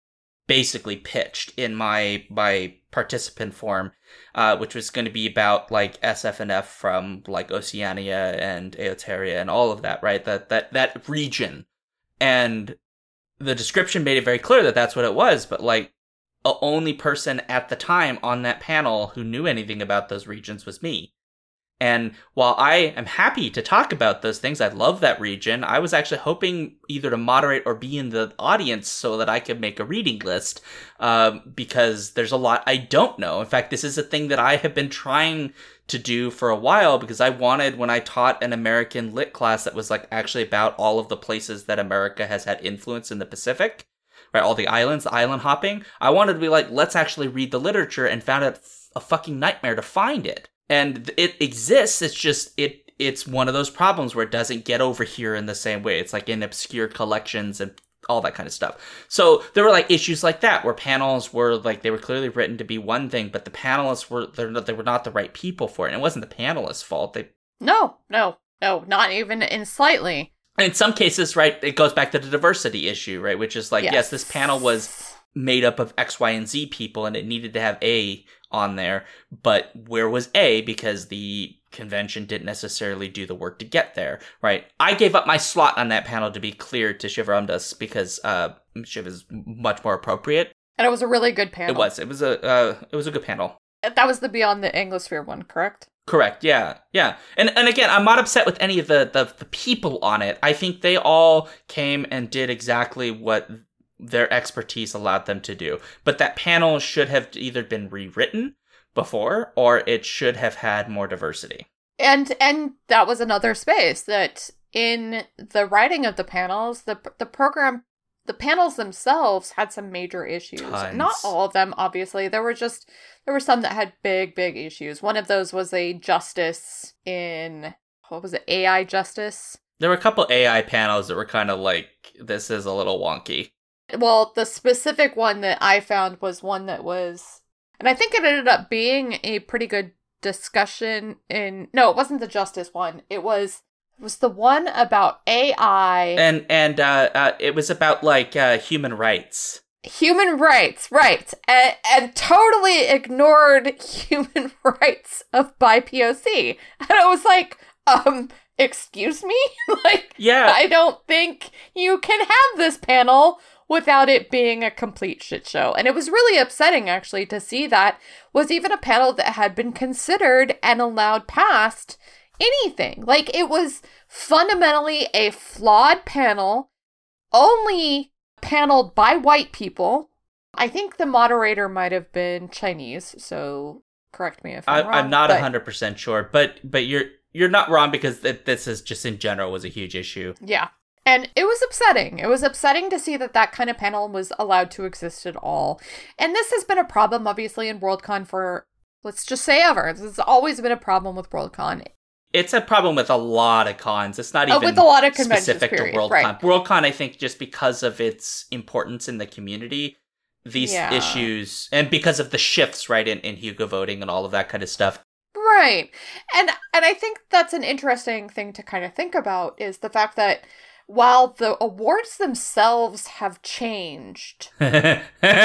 basically pitched in my participant form, which was going to be about like SFNF from like Oceania and Eoteria and all of that, right? That region. And the description made it very clear that that's what it was, but like the only person at the time on that panel who knew anything about those regions was me. And while I am happy to talk about those things, I love that region, I was actually hoping either to moderate or be in the audience so that I could make a reading list, because there's a lot I don't know. In fact, this is a thing that I have been trying to do for a while, because I wanted, when I taught an American lit class that was like actually about all of the places that America has had influence in the Pacific, right, all the islands, the island hopping, I wanted to be like, let's actually read the literature, and found it a fucking nightmare to find it. And it exists, it's just, it's one of those problems where it doesn't get over here in the same way. It's like in obscure collections and all that kind of stuff. So there were like issues like that, where panels were like, they were clearly written to be one thing, but the panelists they were not the right people for it. And it wasn't the panelists' fault. No, not even in slightly. In some cases, right, it goes back to the diversity issue, right, which is like, yes, this panel was made up of X, Y, and Z people, and it needed to have A on there, but where was A? Because the convention didn't necessarily do the work to get there, right? I gave up my slot on that panel, to be clear, to Shiv Ramdas, because Shiv is much more appropriate. And it was a really good panel. It was a good panel. That was the Beyond the Anglosphere one, correct? Correct, yeah. And again, I'm not upset with any of the people on it. I think they all came and did exactly what their expertise allowed them to do. But that panel should have either been rewritten before, or it should have had more diversity. And that was another space that in the writing of the panels, the panels themselves had some major issues. Tons. Not all of them, obviously. There were some that had big issues. One of those was a justice in, what was it, AI justice? There were a couple AI panels that were kind of like, this is a little wonky. Well, the specific one that I found was one that was, and I think it ended up being a pretty good discussion no, it wasn't the justice one. It was the one about AI. And it was about like human rights. Human rights, right. And totally ignored human rights of BIPOC. And I was like, excuse me? Like, yeah. I don't think you can have this panel without it being a complete shit show. And it was really upsetting, actually, to see that was even a panel that had been considered and allowed past anything. Like, it was fundamentally a flawed panel, only paneled by white people. I think the moderator might have been Chinese, so correct me if I'm wrong. I'm not 100% sure, but you're not wrong, because this is just in general was a huge issue. Yeah. And it was upsetting. It was upsetting to see that kind of panel was allowed to exist at all. And this has been a problem, obviously, in Worldcon for, let's just say, ever. This has always been a problem with Worldcon. It's a problem with a lot of cons. It's not even with a lot of specific to Worldcon. Right. Worldcon, I think, just because of its importance in the community, these issues, and because of the shifts, right, in Hugo voting and all of that kind of stuff. Right. And I think that's an interesting thing to kind of think about, is the fact that while the awards themselves have changed. Say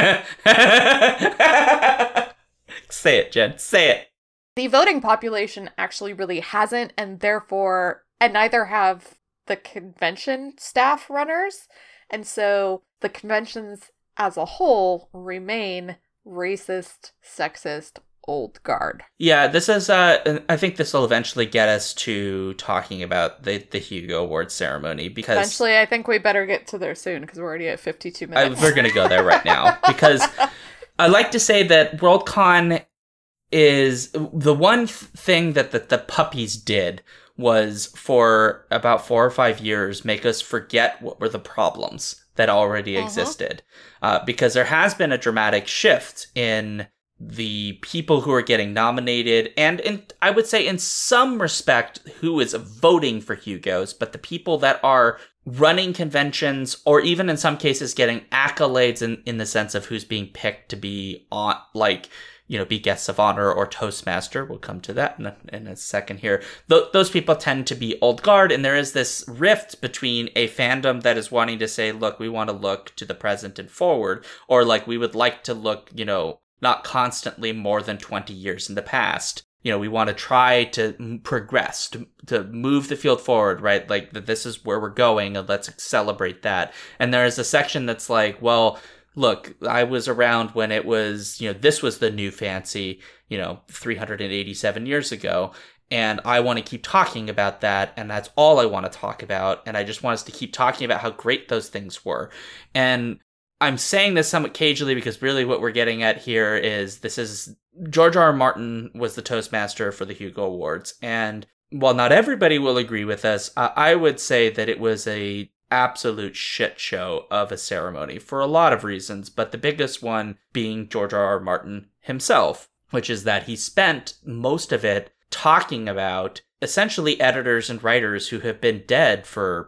it, Jen. Say it. The voting population actually really hasn't, and neither have the convention staff runners. And so the conventions as a whole remain racist, sexist, old guard. Yeah, this is, I think this will eventually get us to talking about the Hugo Awards ceremony, because... Eventually, I think we better get to there soon, because we're already at 52 minutes. We're going to go there right now, because I like to say that Worldcon is the one thing that the puppies did was, for about 4 or 5 years, make us forget what were the problems that already existed. Because there has been a dramatic shift in the people who are getting nominated, and I would say in some respect who is voting for Hugos, but the people that are running conventions, or even in some cases getting accolades in the sense of who's being picked to be on, like, be guests of honor or Toastmaster. We'll come to that in a second here. Those people tend to be old guard, and there is this rift between a fandom that is wanting to say, look, we want to look to the present and forward, or like we would like to look, not constantly more than 20 years in the past. We want to try to progress, to move the field forward, right? Like that this is where we're going, and let's celebrate that. And there is a section that's like, well, look, I was around when it was, this was the new fancy, 387 years ago. And I want to keep talking about that. And that's all I want to talk about. And I just want us to keep talking about how great those things were. And I'm saying this somewhat cagely because really what we're getting at here is George R. R. Martin was the Toastmaster for the Hugo Awards. And while not everybody will agree with us, I would say that it was a absolute shit show of a ceremony for a lot of reasons, but the biggest one being George R. R. Martin himself, which is that he spent most of it talking about essentially editors and writers who have been dead for,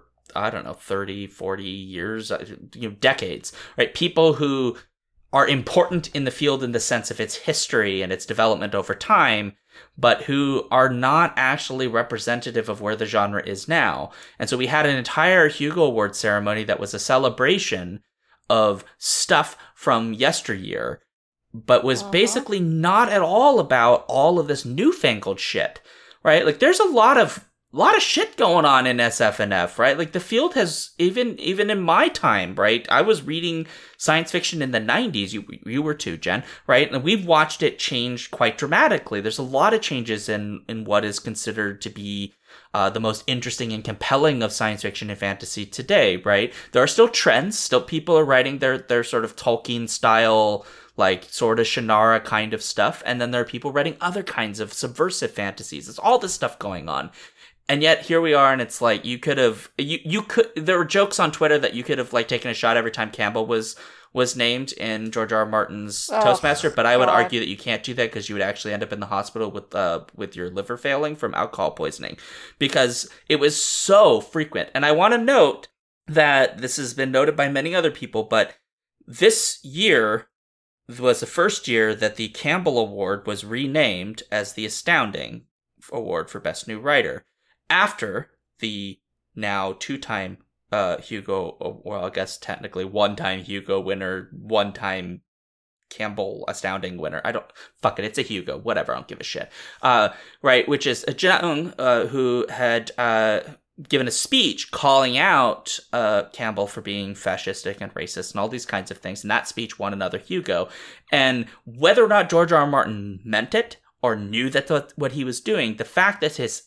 30, 40 years, decades, right? People who are important in the field in the sense of its history and its development over time, but who are not actually representative of where the genre is now. And so we had an entire Hugo Award ceremony that was a celebration of stuff from yesteryear, but was basically not at all about all of this newfangled shit, right? Like there's a lot of shit going on in SFNF, right? Like the field has, even in my time, right? I was reading science fiction in the 90s. You were too, Jen, right? And we've watched it change quite dramatically. There's a lot of changes in what is considered to be the most interesting and compelling of science fiction and fantasy today, right? There are still trends. Still people are writing their sort of Tolkien style, like sort of Shannara kind of stuff. And then there are people writing other kinds of subversive fantasies. There's all this stuff going on. And yet here we are, and it's like you could have there were jokes on Twitter that you could have like taken a shot every time Campbell was named in George R. R. Martin's Toastmaster, but I would argue that you can't do that because you would actually end up in the hospital with your liver failing from alcohol poisoning, because it was so frequent. And I want to note that this has been noted by many other people, but this year was the first year that the Campbell Award was renamed as the Astounding Award for Best New Writer, after the now two-time Hugo, well, I guess technically one-time Hugo winner, one-time Campbell Astounding winner. It's a Hugo, whatever, I don't give a shit. Right, which is Jung, who had given a speech calling out Campbell for being fascistic and racist and all these kinds of things, and that speech won another Hugo. And whether or not George R. R. Martin meant it, or knew that what he was doing, the fact that his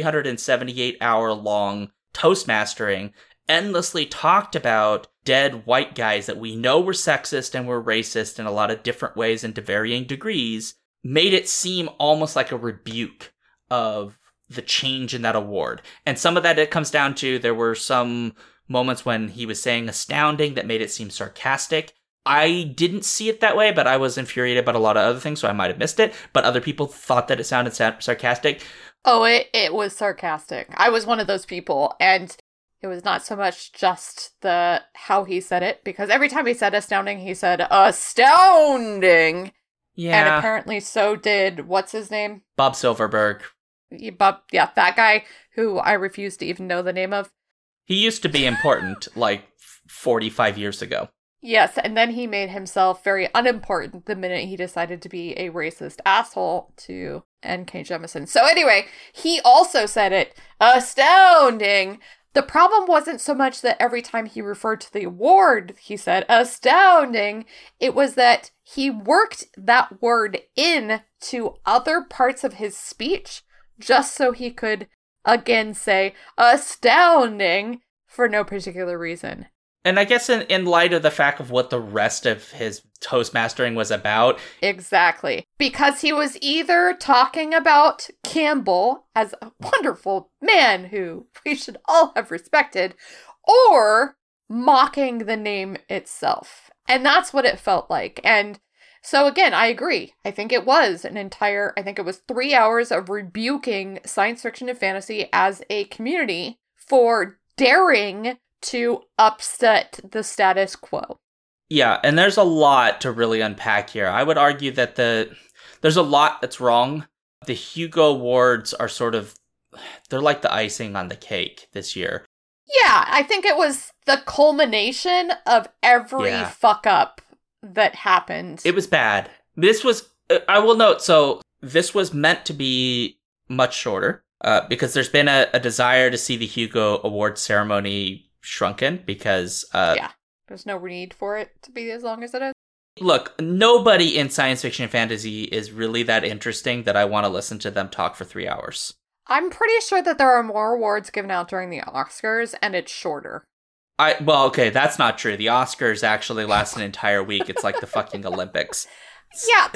378-hour-long Toastmastering endlessly talked about dead white guys that we know were sexist and were racist in a lot of different ways and to varying degrees, made it seem almost like a rebuke of the change in that award. And some of that it comes down to, there were some moments when he was saying astounding that made it seem sarcastic. I didn't see it that way, but I was infuriated about a lot of other things, so I might have missed it. But other people thought that it sounded sarcastic. Oh, it was sarcastic. I was one of those people, and it was not so much just how he said it, because every time he said astounding, he said astounding. Yeah. And apparently so did, what's his name? Bob Silverberg. Yeah, that guy who I refuse to even know the name of. He used to be important, like 45 years ago. Yes, and then he made himself very unimportant the minute he decided to be a racist asshole to N.K. Jemisin. So anyway, he also said it. Astounding! The problem wasn't so much that every time he referred to the award, he said astounding. It was that he worked that word in to other parts of his speech just so he could again say astounding for no particular reason. And I guess in light of the fact of what the rest of his Toastmastering was about. Exactly. Because he was either talking about Campbell as a wonderful man who we should all have respected, or mocking the name itself. And that's what it felt like. And so again, I agree. I think it was 3 hours of rebuking science fiction and fantasy as a community for daring to upset the status quo. Yeah, and there's a lot to really unpack here. I would argue that the There's a lot that's wrong. The Hugo Awards are they're like the icing on the cake this year. Yeah, I think it was the culmination of every fuck up that happened. It was bad. I will note, so this was meant to be much shorter because there's been a desire to see the Hugo Awards ceremony shrunken because... there's no need for it to be as long as it is. Look, nobody in science fiction and fantasy is really that interesting that I want to listen to them talk for 3 hours. I'm pretty sure that there are more awards given out during the Oscars, and it's shorter. Okay, that's not true. The Oscars actually last an entire week. It's like the fucking Olympics. Yeah,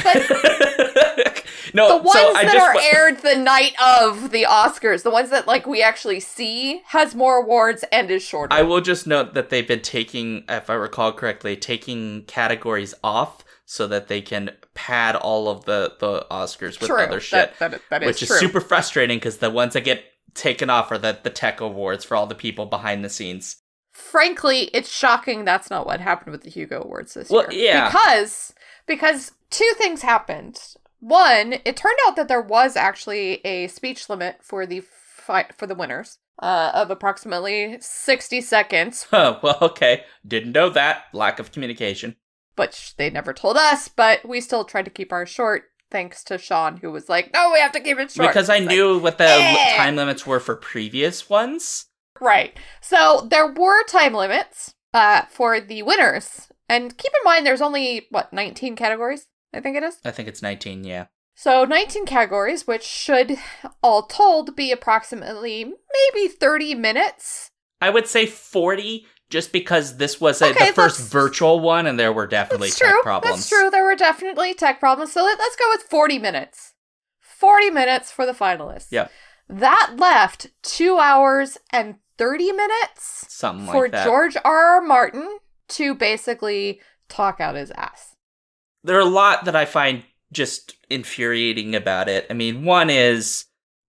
but no, the ones that are aired the night of the Oscars, the ones that we actually see, has more awards and is shorter. I will just note that they've been taking, if I recall correctly, taking categories off so that they can pad all of the Oscars with other shit. That which is true. super frustrating because the ones that get taken off are the tech awards for all the people behind the scenes. Frankly, it's shocking that's not what happened with the Hugo Awards this year. Well, yeah. Because two things happened. One, it turned out that there was actually a speech limit for the winners of approximately 60 seconds. Oh, well, okay. Didn't know that. Lack of communication. But they never told us, but we still tried to keep ours short, thanks to Sean, who was like, no, we have to keep it short. Because I knew what the time limits were for previous ones. Right. So there were time limits for the winners. And keep in mind, there's only, 19 categories? I think it is? I think it's 19, yeah. So 19 categories, which should, all told, be approximately maybe 30 minutes. I would say 40, just because this was the first virtual one, and there were definitely tech problems. That's true. There were definitely tech problems. So let's go with 40 minutes. 40 minutes for the finalists. Yeah. That left 2 hours and 30 minutes Something like for that. George R.R. Martin to basically talk out his ass. There are a lot that I find just infuriating about it. I mean, one is,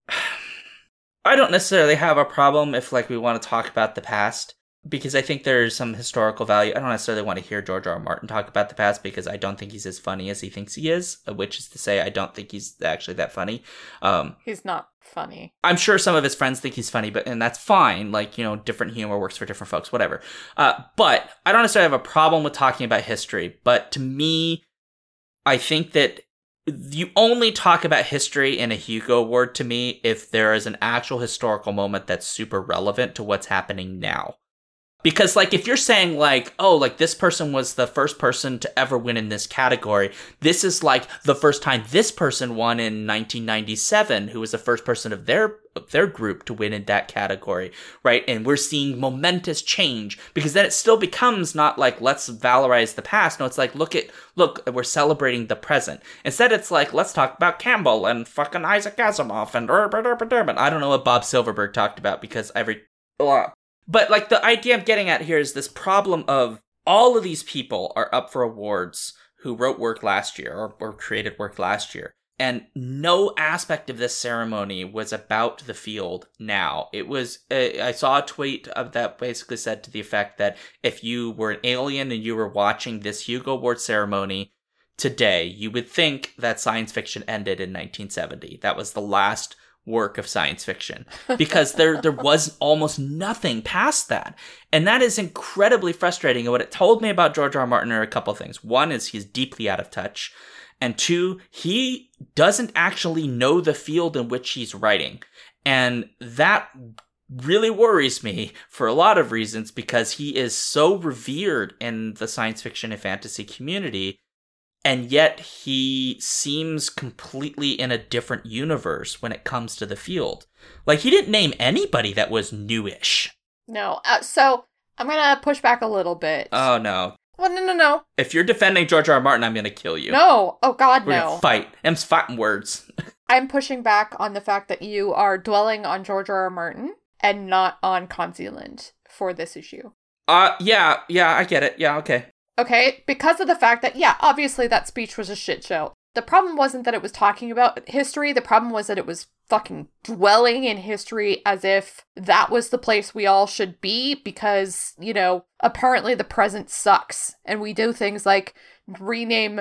I don't necessarily have a problem if we want to talk about the past, because I think there's some historical value. I don't necessarily want to hear George R. R. Martin talk about the past because I don't think he's as funny as he thinks he is, which is to say I don't think he's actually that funny. He's not funny. I'm sure some of his friends think he's funny, and that's fine. Different humor works for different folks, whatever. But I don't necessarily have a problem with talking about history. But to me, I think that you only talk about history in a Hugo Award to me if there is an actual historical moment that's super relevant to what's happening now. Because, if you're saying, this person was the first person to ever win in this category, this is, the first time this person won in 1997, who was the first person of their group to win in that category, right? And we're seeing momentous change, because then it still becomes not let's valorize the past. No, it's look, we're celebrating the present. Instead, it's let's talk about Campbell and fucking Isaac Asimov and I don't know what Bob Silverberg talked about, because But, the idea I'm getting at here is this problem of all of these people are up for awards who wrote work last year or created work last year. And no aspect of this ceremony was about the field now. It was, I saw a tweet that basically said to the effect that if you were an alien and you were watching this Hugo Award ceremony today, you would think that science fiction ended in 1970. That was the last work of science fiction, because there was almost nothing past that. And that is incredibly frustrating. And what it told me about George R. R. Martin are a couple of things. One is he's deeply out of touch. And two, he doesn't actually know the field in which he's writing. And that really worries me for a lot of reasons, because he is so revered in the science fiction and fantasy community. And yet he seems completely in a different universe when it comes to the field. He didn't name anybody that was newish. No. So I'm going to push back a little bit. Oh, no. Well, no. If you're defending George R. R. Martin, I'm going to kill you. No. Oh, God, We're going to fight. M's fighting words. I'm pushing back on the fact that you are dwelling on George R. R. Martin and not on Concealand for this issue. Yeah, I get it. Yeah, okay. Okay, because of the fact that, obviously that speech was a shit show. The problem wasn't that it was talking about history. The problem was that it was fucking dwelling in history as if that was the place we all should be, because, apparently the present sucks. And we do things like rename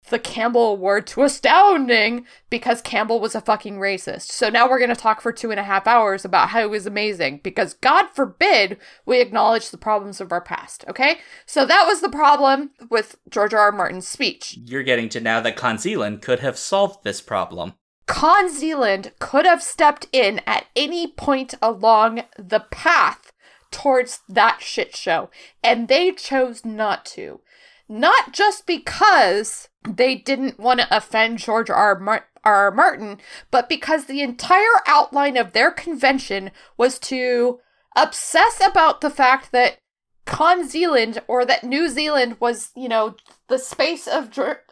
the Campbell Award to astounding because Campbell was a fucking racist. So now we're going to talk for 2.5 hours about how he was amazing because God forbid we acknowledge the problems of our past, okay? So that was the problem with George R. R. Martin's speech. You're getting to now that Con Zealand could have solved this problem. Con Zealand could have stepped in at any point along the path towards that shit show, and they chose not to. Not just because they didn't want to offend George R. Martin, but because the entire outline of their convention was to obsess about the fact that Con Zealand, or that New Zealand was, you know, the space of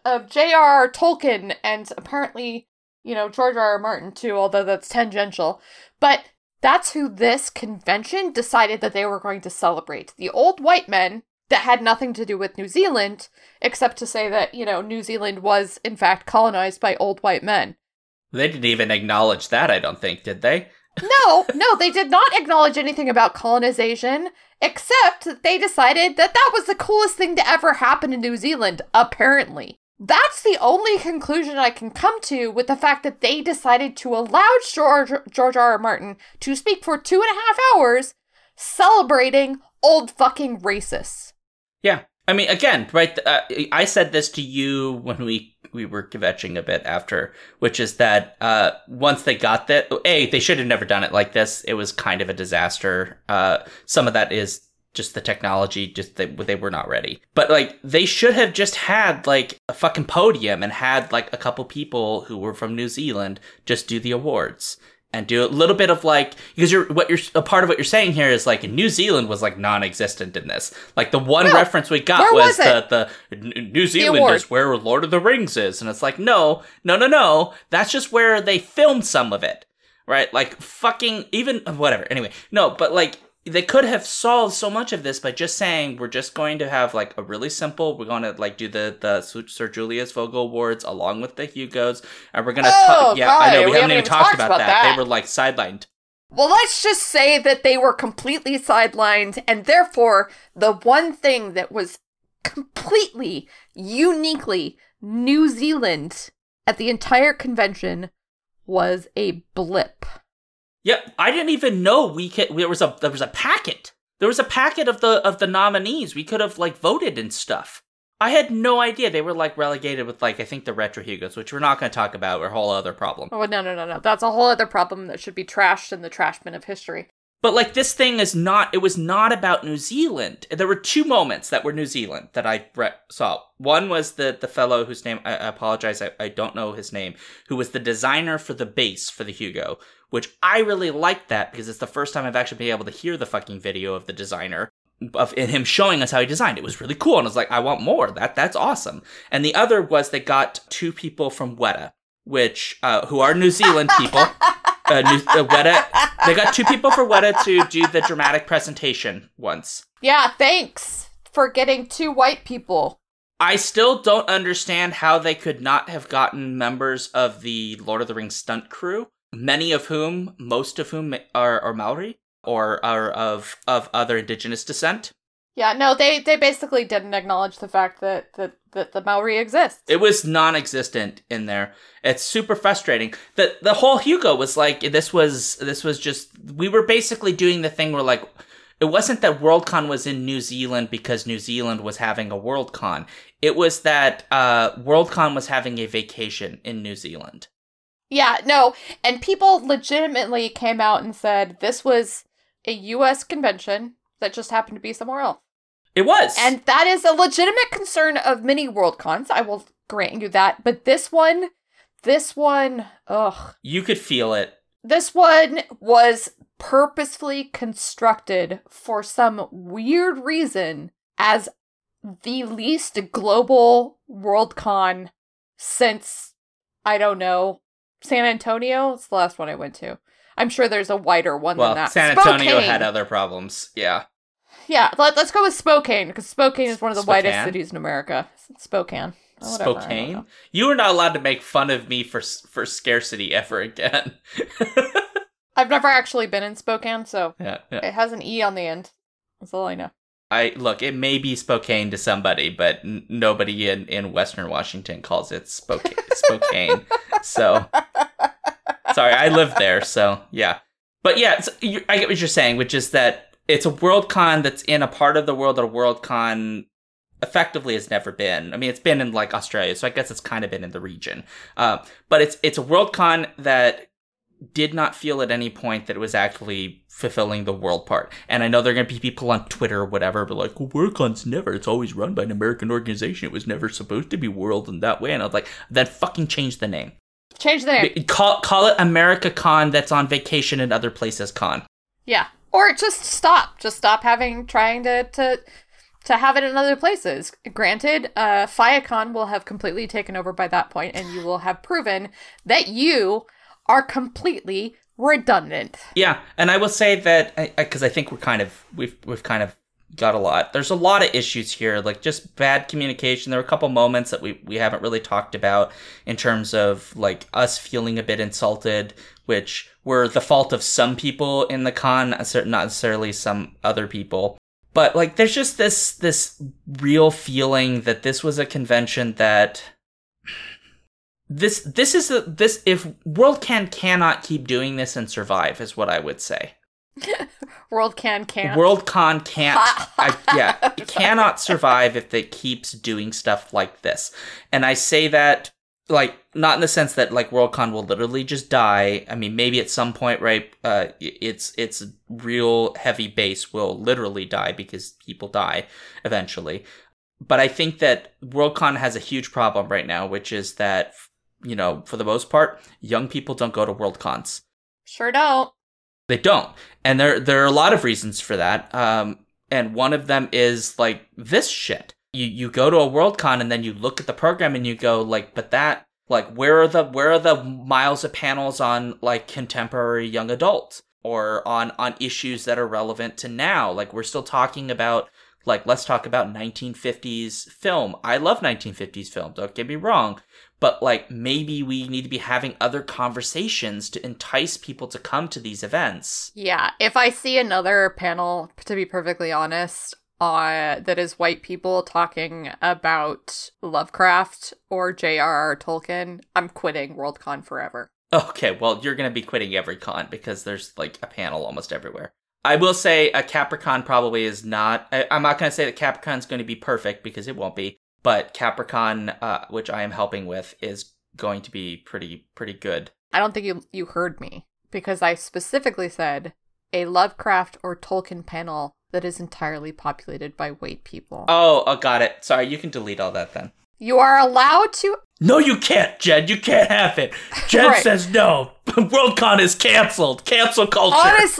J.R.R. Tolkien, and apparently, you know, George R. R. Martin too, although that's tangential. But that's who this convention decided that they were going to celebrate. The old white men that had nothing to do with New Zealand, except to say that, you know, New Zealand was, in fact, colonized by old white men. They didn't even acknowledge that, I don't think, did they? No, they did not acknowledge anything about colonization, except that they decided that that was the coolest thing to ever happen in New Zealand, apparently. That's the only conclusion I can come to with the fact that they decided to allow George R. R. Martin to speak for 2.5 hours celebrating old fucking racists. Yeah. I mean, again, right, I said this to you when we were kvetching a bit after, which is that once they got that, they should have never done it like this. It was kind of a disaster. Some of that is just the technology, just they were not ready. But, like, they should have just had, like, a fucking podium and had, like, a couple people who were from New Zealand just do the awards. And do a little bit of, like, because a part of what you're saying here is, like, New Zealand was, like, non-existent in this. Like, the one reference we got was the New Zealand is where Lord of the Rings is. And it's like, no. That's just where they filmed some of it. Right? Like, fucking, even, whatever. Anyway, no, but, like, they could have solved so much of this by just saying, we're just going to have, like, a really simple, we're going to, like, do the Sir Julius Vogel Awards along with the Hugos, and we're going to talk, I know, we haven't even talked about that. They were, like, sidelined. Well, let's just say that they were completely sidelined, and therefore, the one thing that was completely, uniquely New Zealand at the entire convention was a blip. Yep, I didn't even know there was a packet. There was a packet of the nominees. We could have, like, voted and stuff. I had no idea they were, like, relegated with, like, I think the Retro Hugos, which we're not going to talk about. We're a whole other problem. Oh, no. That's a whole other problem that should be trashed in the trash bin of history. But, like, this thing it was not about New Zealand. There were two moments that were New Zealand that I saw. One was the fellow whose name, I apologize, I don't know his name, who was the designer for the base for the Hugo, which I really liked that because it's the first time I've actually been able to hear the fucking video of the designer, of him showing us how he designed it. It was really cool, and I was like, I want more. That's awesome. And the other was they got two people from Weta, which, who are New Zealand people. Weta, they got two people for Weta to do the dramatic presentation once. Yeah, thanks for getting two white people. I still don't understand how they could not have gotten members of the Lord of the Rings stunt crew, most of whom are Maori or are of other indigenous descent. Yeah, no, they basically didn't acknowledge the fact that the Maori exists. It was non-existent in there. It's super frustrating. The whole Hugo was like, this was just, we were basically doing the thing where, like, it wasn't that Worldcon was in New Zealand because New Zealand was having a Worldcon. It was that Worldcon was having a vacation in New Zealand. Yeah, no, and people legitimately came out and said this was a U.S. convention that just happened to be somewhere else. It was. And that is a legitimate concern of many Worldcons, I will grant you that. But this one, ugh. You could feel it. This one was purposefully constructed for some weird reason as the least global Worldcon since, I don't know, San Antonio? It's the last one I went to. I'm sure there's a wider one than that. San Antonio had other problems, yeah. Yeah, let's go with Spokane, because Spokane is one of the whitest cities in America. Spokane. Oh, Spokane? You are not allowed to make fun of me for scarcity ever again. I've never actually been in Spokane, so yeah. It has an E on the end. That's all I know. Look, it may be Spokane to somebody, but nobody in Western Washington calls it Spokane. So, sorry, I live there, so yeah. But yeah, I get what you're saying, which is that it's a Worldcon that's in a part of the world that a Worldcon effectively has never been. I mean, it's been in like Australia, so I guess it's kind of been in the region. But it's a Worldcon that did not feel at any point that it was actually fulfilling the world part. And I know there are going to be people on Twitter or whatever, but like, well, Worldcon's never, it's always run by an American organization. It was never supposed to be world in that way. And I was like, then fucking change the name. Change the name. Call it America Con that's on vacation in other places con. Yeah. Or just stop. Just stop trying to have it in other places. Granted, Fiacon will have completely taken over by that point, and you will have proven that you are completely redundant. Yeah, and I will say that because I think we've kind of got a lot. There's a lot of issues here, like just bad communication. There were a couple moments that we haven't really talked about in terms of like us feeling a bit insulted, which were the fault of some people in the con, not necessarily some other people. But like, there's just this real feeling that this was a convention that. This if Worldcon cannot keep doing this and survive is what I would say. Worldcon can't. Worldcon can't. It cannot survive if it keeps doing stuff like this. And I say that like not in the sense that like Worldcon will literally just die. I mean, maybe at some point, right? Its real heavy base will literally die because people die eventually. But I think that Worldcon has a huge problem right now, which is that, you know, for the most part, young people don't go to Worldcons. Sure don't. They don't. And there are a lot of reasons for that. And one of them is like this shit. You go to a Worldcon and then you look at the program and you go like, but that, like, where are the miles of panels on like contemporary young adult or on issues that are relevant to now? Like, we're still talking about, like, let's talk about 1950s film. I love 1950s film, don't get me wrong. But, like, maybe we need to be having other conversations to entice people to come to these events. Yeah, if I see another panel, to be perfectly honest, that is white people talking about Lovecraft or J.R.R. Tolkien, I'm quitting Worldcon forever. Okay, well, you're going to be quitting every con because there's, like, a panel almost everywhere. I will say a Capricorn probably is not. I'm not going to say that Capricorn's going to be perfect because it won't be. But Capricorn, which I am helping with, is going to be pretty good. I don't think you heard me because I specifically said a Lovecraft or Tolkien panel that is entirely populated by white people. Oh, got it. Sorry, you can delete all that then. You are allowed to. No, you can't, Jen. You can't have it. Jen Right. says no. Worldcon is canceled. Cancel culture.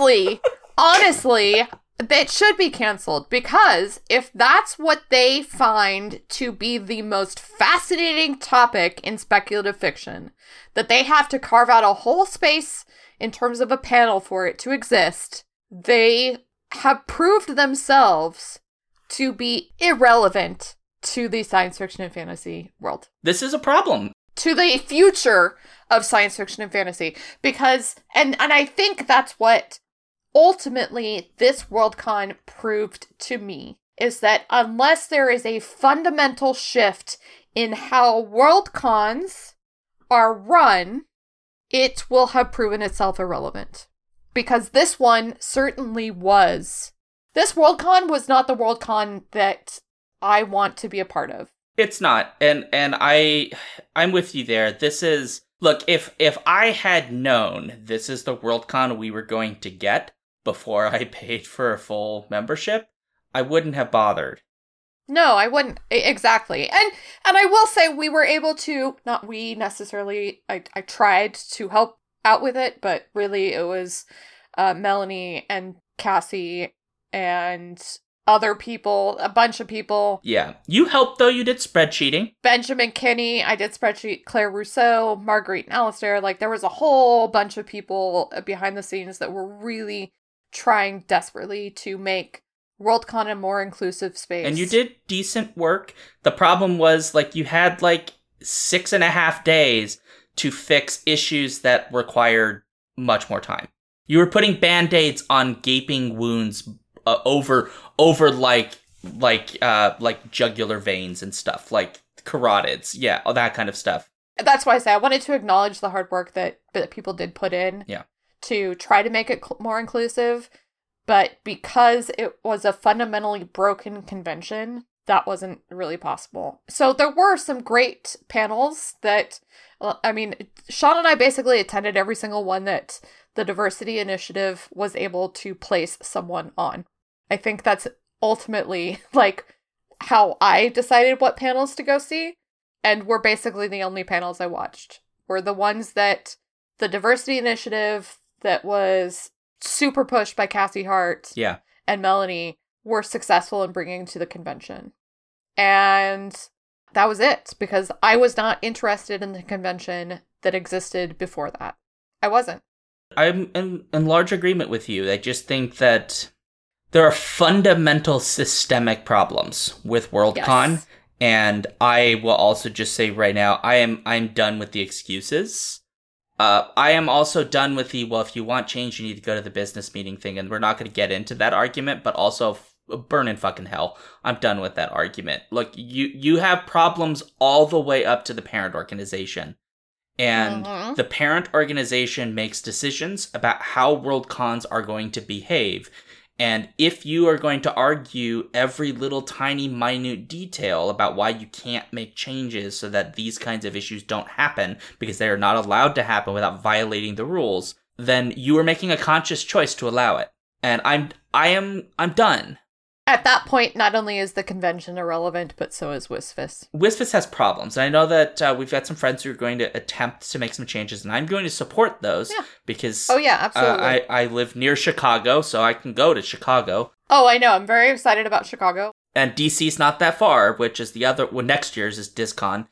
Honestly, that should be canceled because if that's what they find to be the most fascinating topic in speculative fiction, that they have to carve out a whole space in terms of a panel for it to exist, they have proved themselves to be irrelevant to the science fiction and fantasy world. This is a problem. To the future of science fiction and fantasy. Because, and I think that's what ultimately this Worldcon proved to me, is that unless there is a fundamental shift in how Worldcons are run, it will have proven itself irrelevant. Because this one certainly was. This Worldcon was not the Worldcon that I want to be a part of. It's not. And I'm with you there. This is, look, if I had known this is the Worldcon we were going to get before I paid for a full membership, I wouldn't have bothered. No, I wouldn't. Exactly. And I will say we were able to, not we necessarily, I tried to help out with it, but really it was Melanie and Cassie and other people, a bunch of people. Yeah. You helped, though. You did spreadsheeting. Benjamin Kinney, I did spreadsheet, Claire Rousseau, Marguerite and Alistair. Like, there was a whole bunch of people behind the scenes that were really trying desperately to make Worldcon a more inclusive space. And you did decent work. The problem was, like, you had, like, 6.5 days to fix issues that required much more time. You were putting Band-Aids on gaping wounds over like jugular veins and stuff, like carotids, yeah, all that kind of stuff. That's why I say I wanted to acknowledge the hard work that people did put in to try to make it more inclusive, but because it was a fundamentally broken convention, that wasn't really possible. So there were some great panels that, I mean, Sean and I basically attended every single one that the Diversity Initiative was able to place someone on. I think that's ultimately like how I decided what panels to go see. And we're basically the only panels I watched. Were the ones that the Diversity Initiative that was super pushed by Cassie Hart and Melanie were successful in bringing to the convention. And that was it, because I was not interested in the convention that existed before that. I wasn't. I'm in large agreement with you. I just think that there are fundamental systemic problems with Worldcon. Yes. And I will also just say right now, I'm done with the excuses. I am also done with the, well, if you want change, you need to go to the business meeting thing. And we're not going to get into that argument, but also burn in fucking hell. I'm done with that argument. Look, you have problems all the way up to the parent organization. And the parent organization makes decisions about how Worldcons are going to behave. And if you are going to argue every little tiny minute detail about why you can't make changes so that these kinds of issues don't happen because they are not allowed to happen without violating the rules, then you are making a conscious choice to allow it. And I'm done. At that point, not only is the convention irrelevant, but so is WSFS. WSFS has problems. And I know that we've got some friends who are going to attempt to make some changes, and I'm going to support those because absolutely. I live near Chicago, so I can go to Chicago. Oh, I know. I'm very excited about Chicago. And DC's not that far, which is the other, well, next year's is DisCon.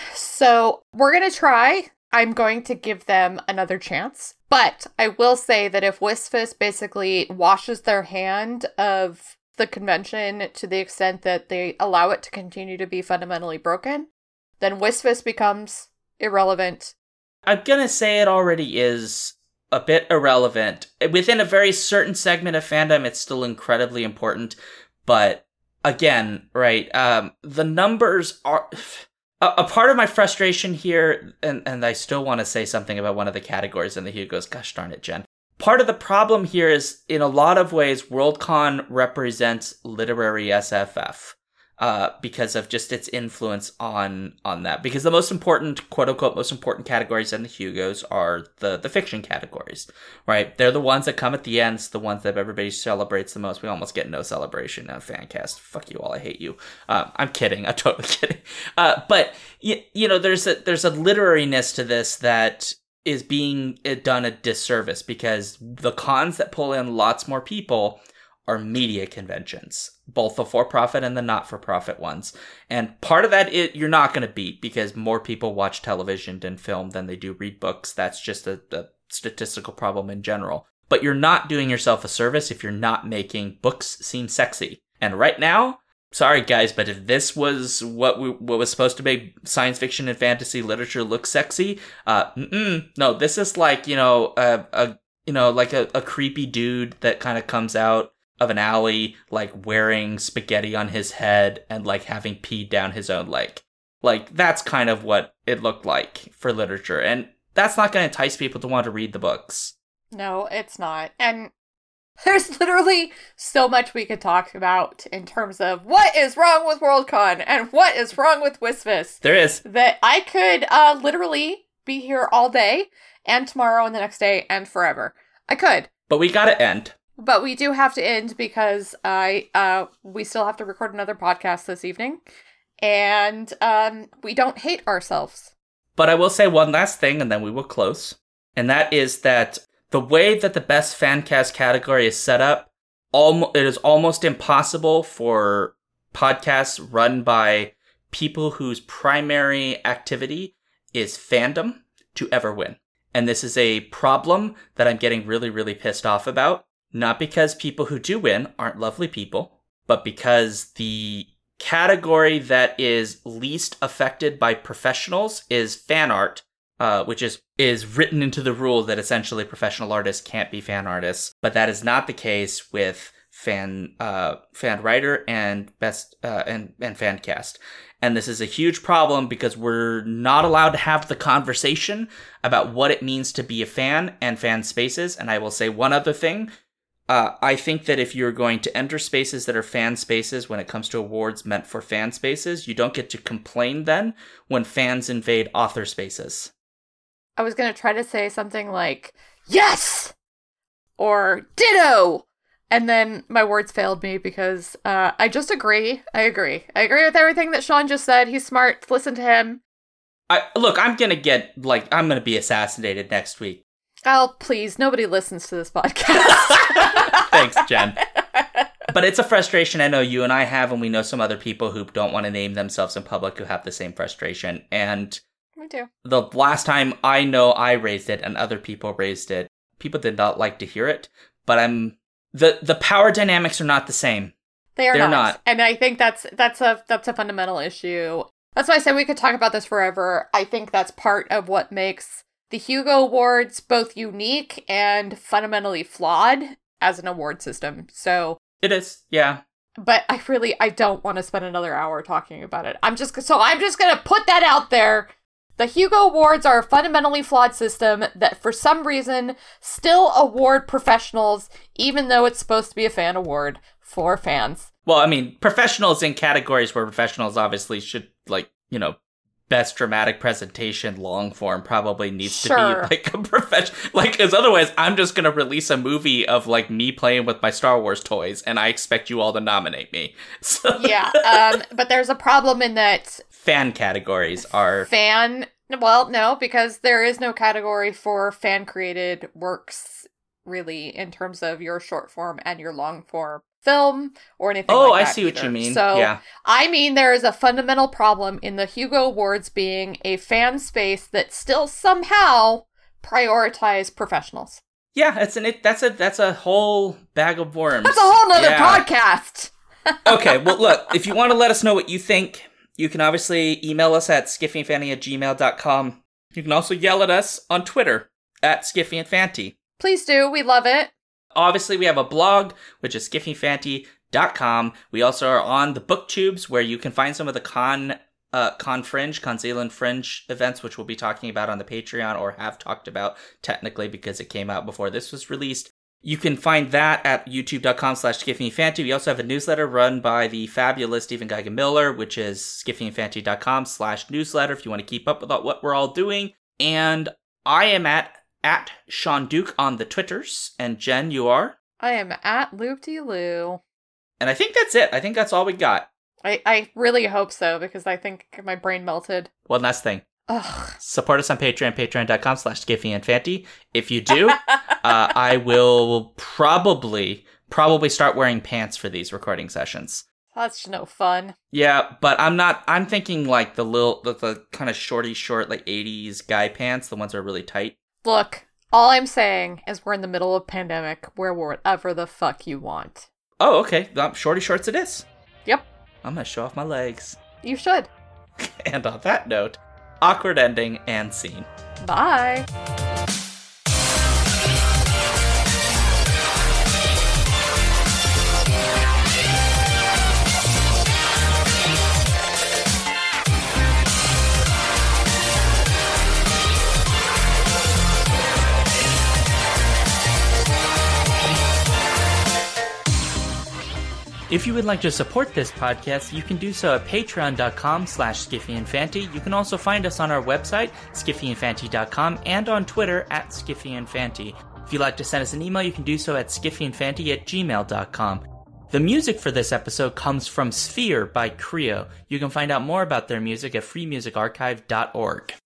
So we're going to try. I'm going to give them another chance. But I will say that if WSFS basically washes their hand of the convention to the extent that they allow it to continue to be fundamentally broken, then WSFS becomes irrelevant. I'm gonna say it already is a bit irrelevant. Within a very certain segment of fandom, it's still incredibly important. But again, right, the numbers are... A part of my frustration here, and I still want to say something about one of the categories in the Hugos, gosh darn it, Jen. Part of the problem here is, in a lot of ways, Worldcon represents literary SFF because of just its influence on that. Because the most important, quote-unquote, most important categories in the Hugos are the fiction categories, right? They're the ones that come at the end, it's the ones that everybody celebrates the most. We almost get no celebration in a Fancast. Fuck you all, I hate you. I'm kidding, I'm totally kidding. But, you know, there's a literariness to this that is being done a disservice because the cons that pull in lots more people are media conventions, both the for-profit and the not-for-profit ones. And part of that you're not going to beat because more people watch television and film than they do read books. That's just a statistical problem in general. But you're not doing yourself a service if you're not making books seem sexy. And right now, sorry guys, but if this was what was supposed to make science fiction and fantasy literature look sexy, no, this is like, like a creepy dude that kind of comes out of an alley, like wearing spaghetti on his head and like having peed down his own leg. Like that's kind of what it looked like for literature, and that's not going to entice people to want to read the books. No, it's not. And there's literally so much we could talk about in terms of what is wrong with Worldcon and what is wrong with WSFS. There is. That I could literally be here all day and tomorrow and the next day and forever. I could. But we gotta end. But we do have to end because we still have to record another podcast this evening. And we don't hate ourselves. But I will say one last thing and then we will close. And that is that the way that the best fancast category is set up, it is almost impossible for podcasts run by people whose primary activity is fandom to ever win. And this is a problem that I'm getting really, really pissed off about. Not because people who do win aren't lovely people, but because the category that is least affected by professionals is fan art. Which is written into the rule that essentially professional artists can't be fan artists. But that is not the case with fan writer and best and fan cast. And this is a huge problem because we're not allowed to have the conversation about what it means to be a fan and fan spaces. And I will say one other thing. I think that if you're going to enter spaces that are fan spaces when it comes to awards meant for fan spaces, you don't get to complain then when fans invade author spaces. I was going to try to say something like, yes! Or ditto! And then my words failed me because I just agree. I agree with everything that Sean just said. He's smart. Listen to him. Look, I'm going to be assassinated next week. Oh, please. Nobody listens to this podcast. Thanks, Jen. But it's a frustration I know you and I have, and we know some other people who don't want to name themselves in public who have the same frustration. And me too. The last time I know I raised it and other people raised it, people did not like to hear it. But the power dynamics are not the same. They're not. And I think that's a fundamental issue. That's why I said we could talk about this forever. I think that's part of what makes the Hugo Awards both unique and fundamentally flawed as an award system. So it is, yeah. But I don't want to spend another hour talking about it. I'm just gonna put that out there. The Hugo Awards are a fundamentally flawed system that for some reason still award professionals, even though it's supposed to be a fan award for fans. Well, I mean, professionals in categories where professionals obviously should, best dramatic presentation, long form probably needs to be a professional. Because otherwise I'm just going to release a movie of me playing with my Star Wars toys and I expect you all to nominate me. So. Yeah, but there's a problem in that fan categories are... Well, no, because there is no category for fan-created works, really, in terms of your short form and your long form film or anything like that. Oh, I see what you mean. So, yeah. I mean, there is a fundamental problem in the Hugo Awards being a fan space that still somehow prioritize professionals. Yeah, that's a whole bag of worms. That's a whole nother podcast. Okay, well, look, if you want to let us know what you think, you can obviously email us at skiffyandfanty@gmail.com. You can also yell at us on Twitter at skiffyandfanty. Please do. We love it. Obviously, we have a blog, which is skiffyandfanty.com. We also are on the BookTubes, where you can find some of the Conzealand Fringe events, which we'll be talking about on the Patreon, or have talked about technically because it came out before this was released. You can find that at youtube.com/skiffyandfanty. We also have a newsletter run by the fabulous Stephen Geiger-Miller, which is skiffyandfanty.com/newsletter if you want to keep up with what we're all doing. And I am at Sean Duke on the Twitters. And Jen, you are? I am at Loop-de-Loo. And I think that's it. I think that's all we got. I really hope so, because I think my brain melted. One last thing. Ugh. Support us on Patreon, patreon.com/skiffyandfanty. If you do, I will probably start wearing pants for these recording sessions. That's no fun. Yeah, but I'm thinking the kind of short, 80s guy pants, the ones that are really tight. Look, all I'm saying is we're in the middle of pandemic. Wear whatever the fuck you want. Oh, okay. Shorty shorts it is. Yep. I'm gonna show off my legs. You should. And on that note, awkward ending and scene. Bye. If you would like to support this podcast, you can do so at patreon.com/skiffyandfanty. You can also find us on our website, skiffyandfanty.com, and on Twitter at skiffyandfanty. If you'd like to send us an email, you can do so at skiffyandfanty@gmail.com. The music for this episode comes from Sphere by Creo. You can find out more about their music at freemusicarchive.org.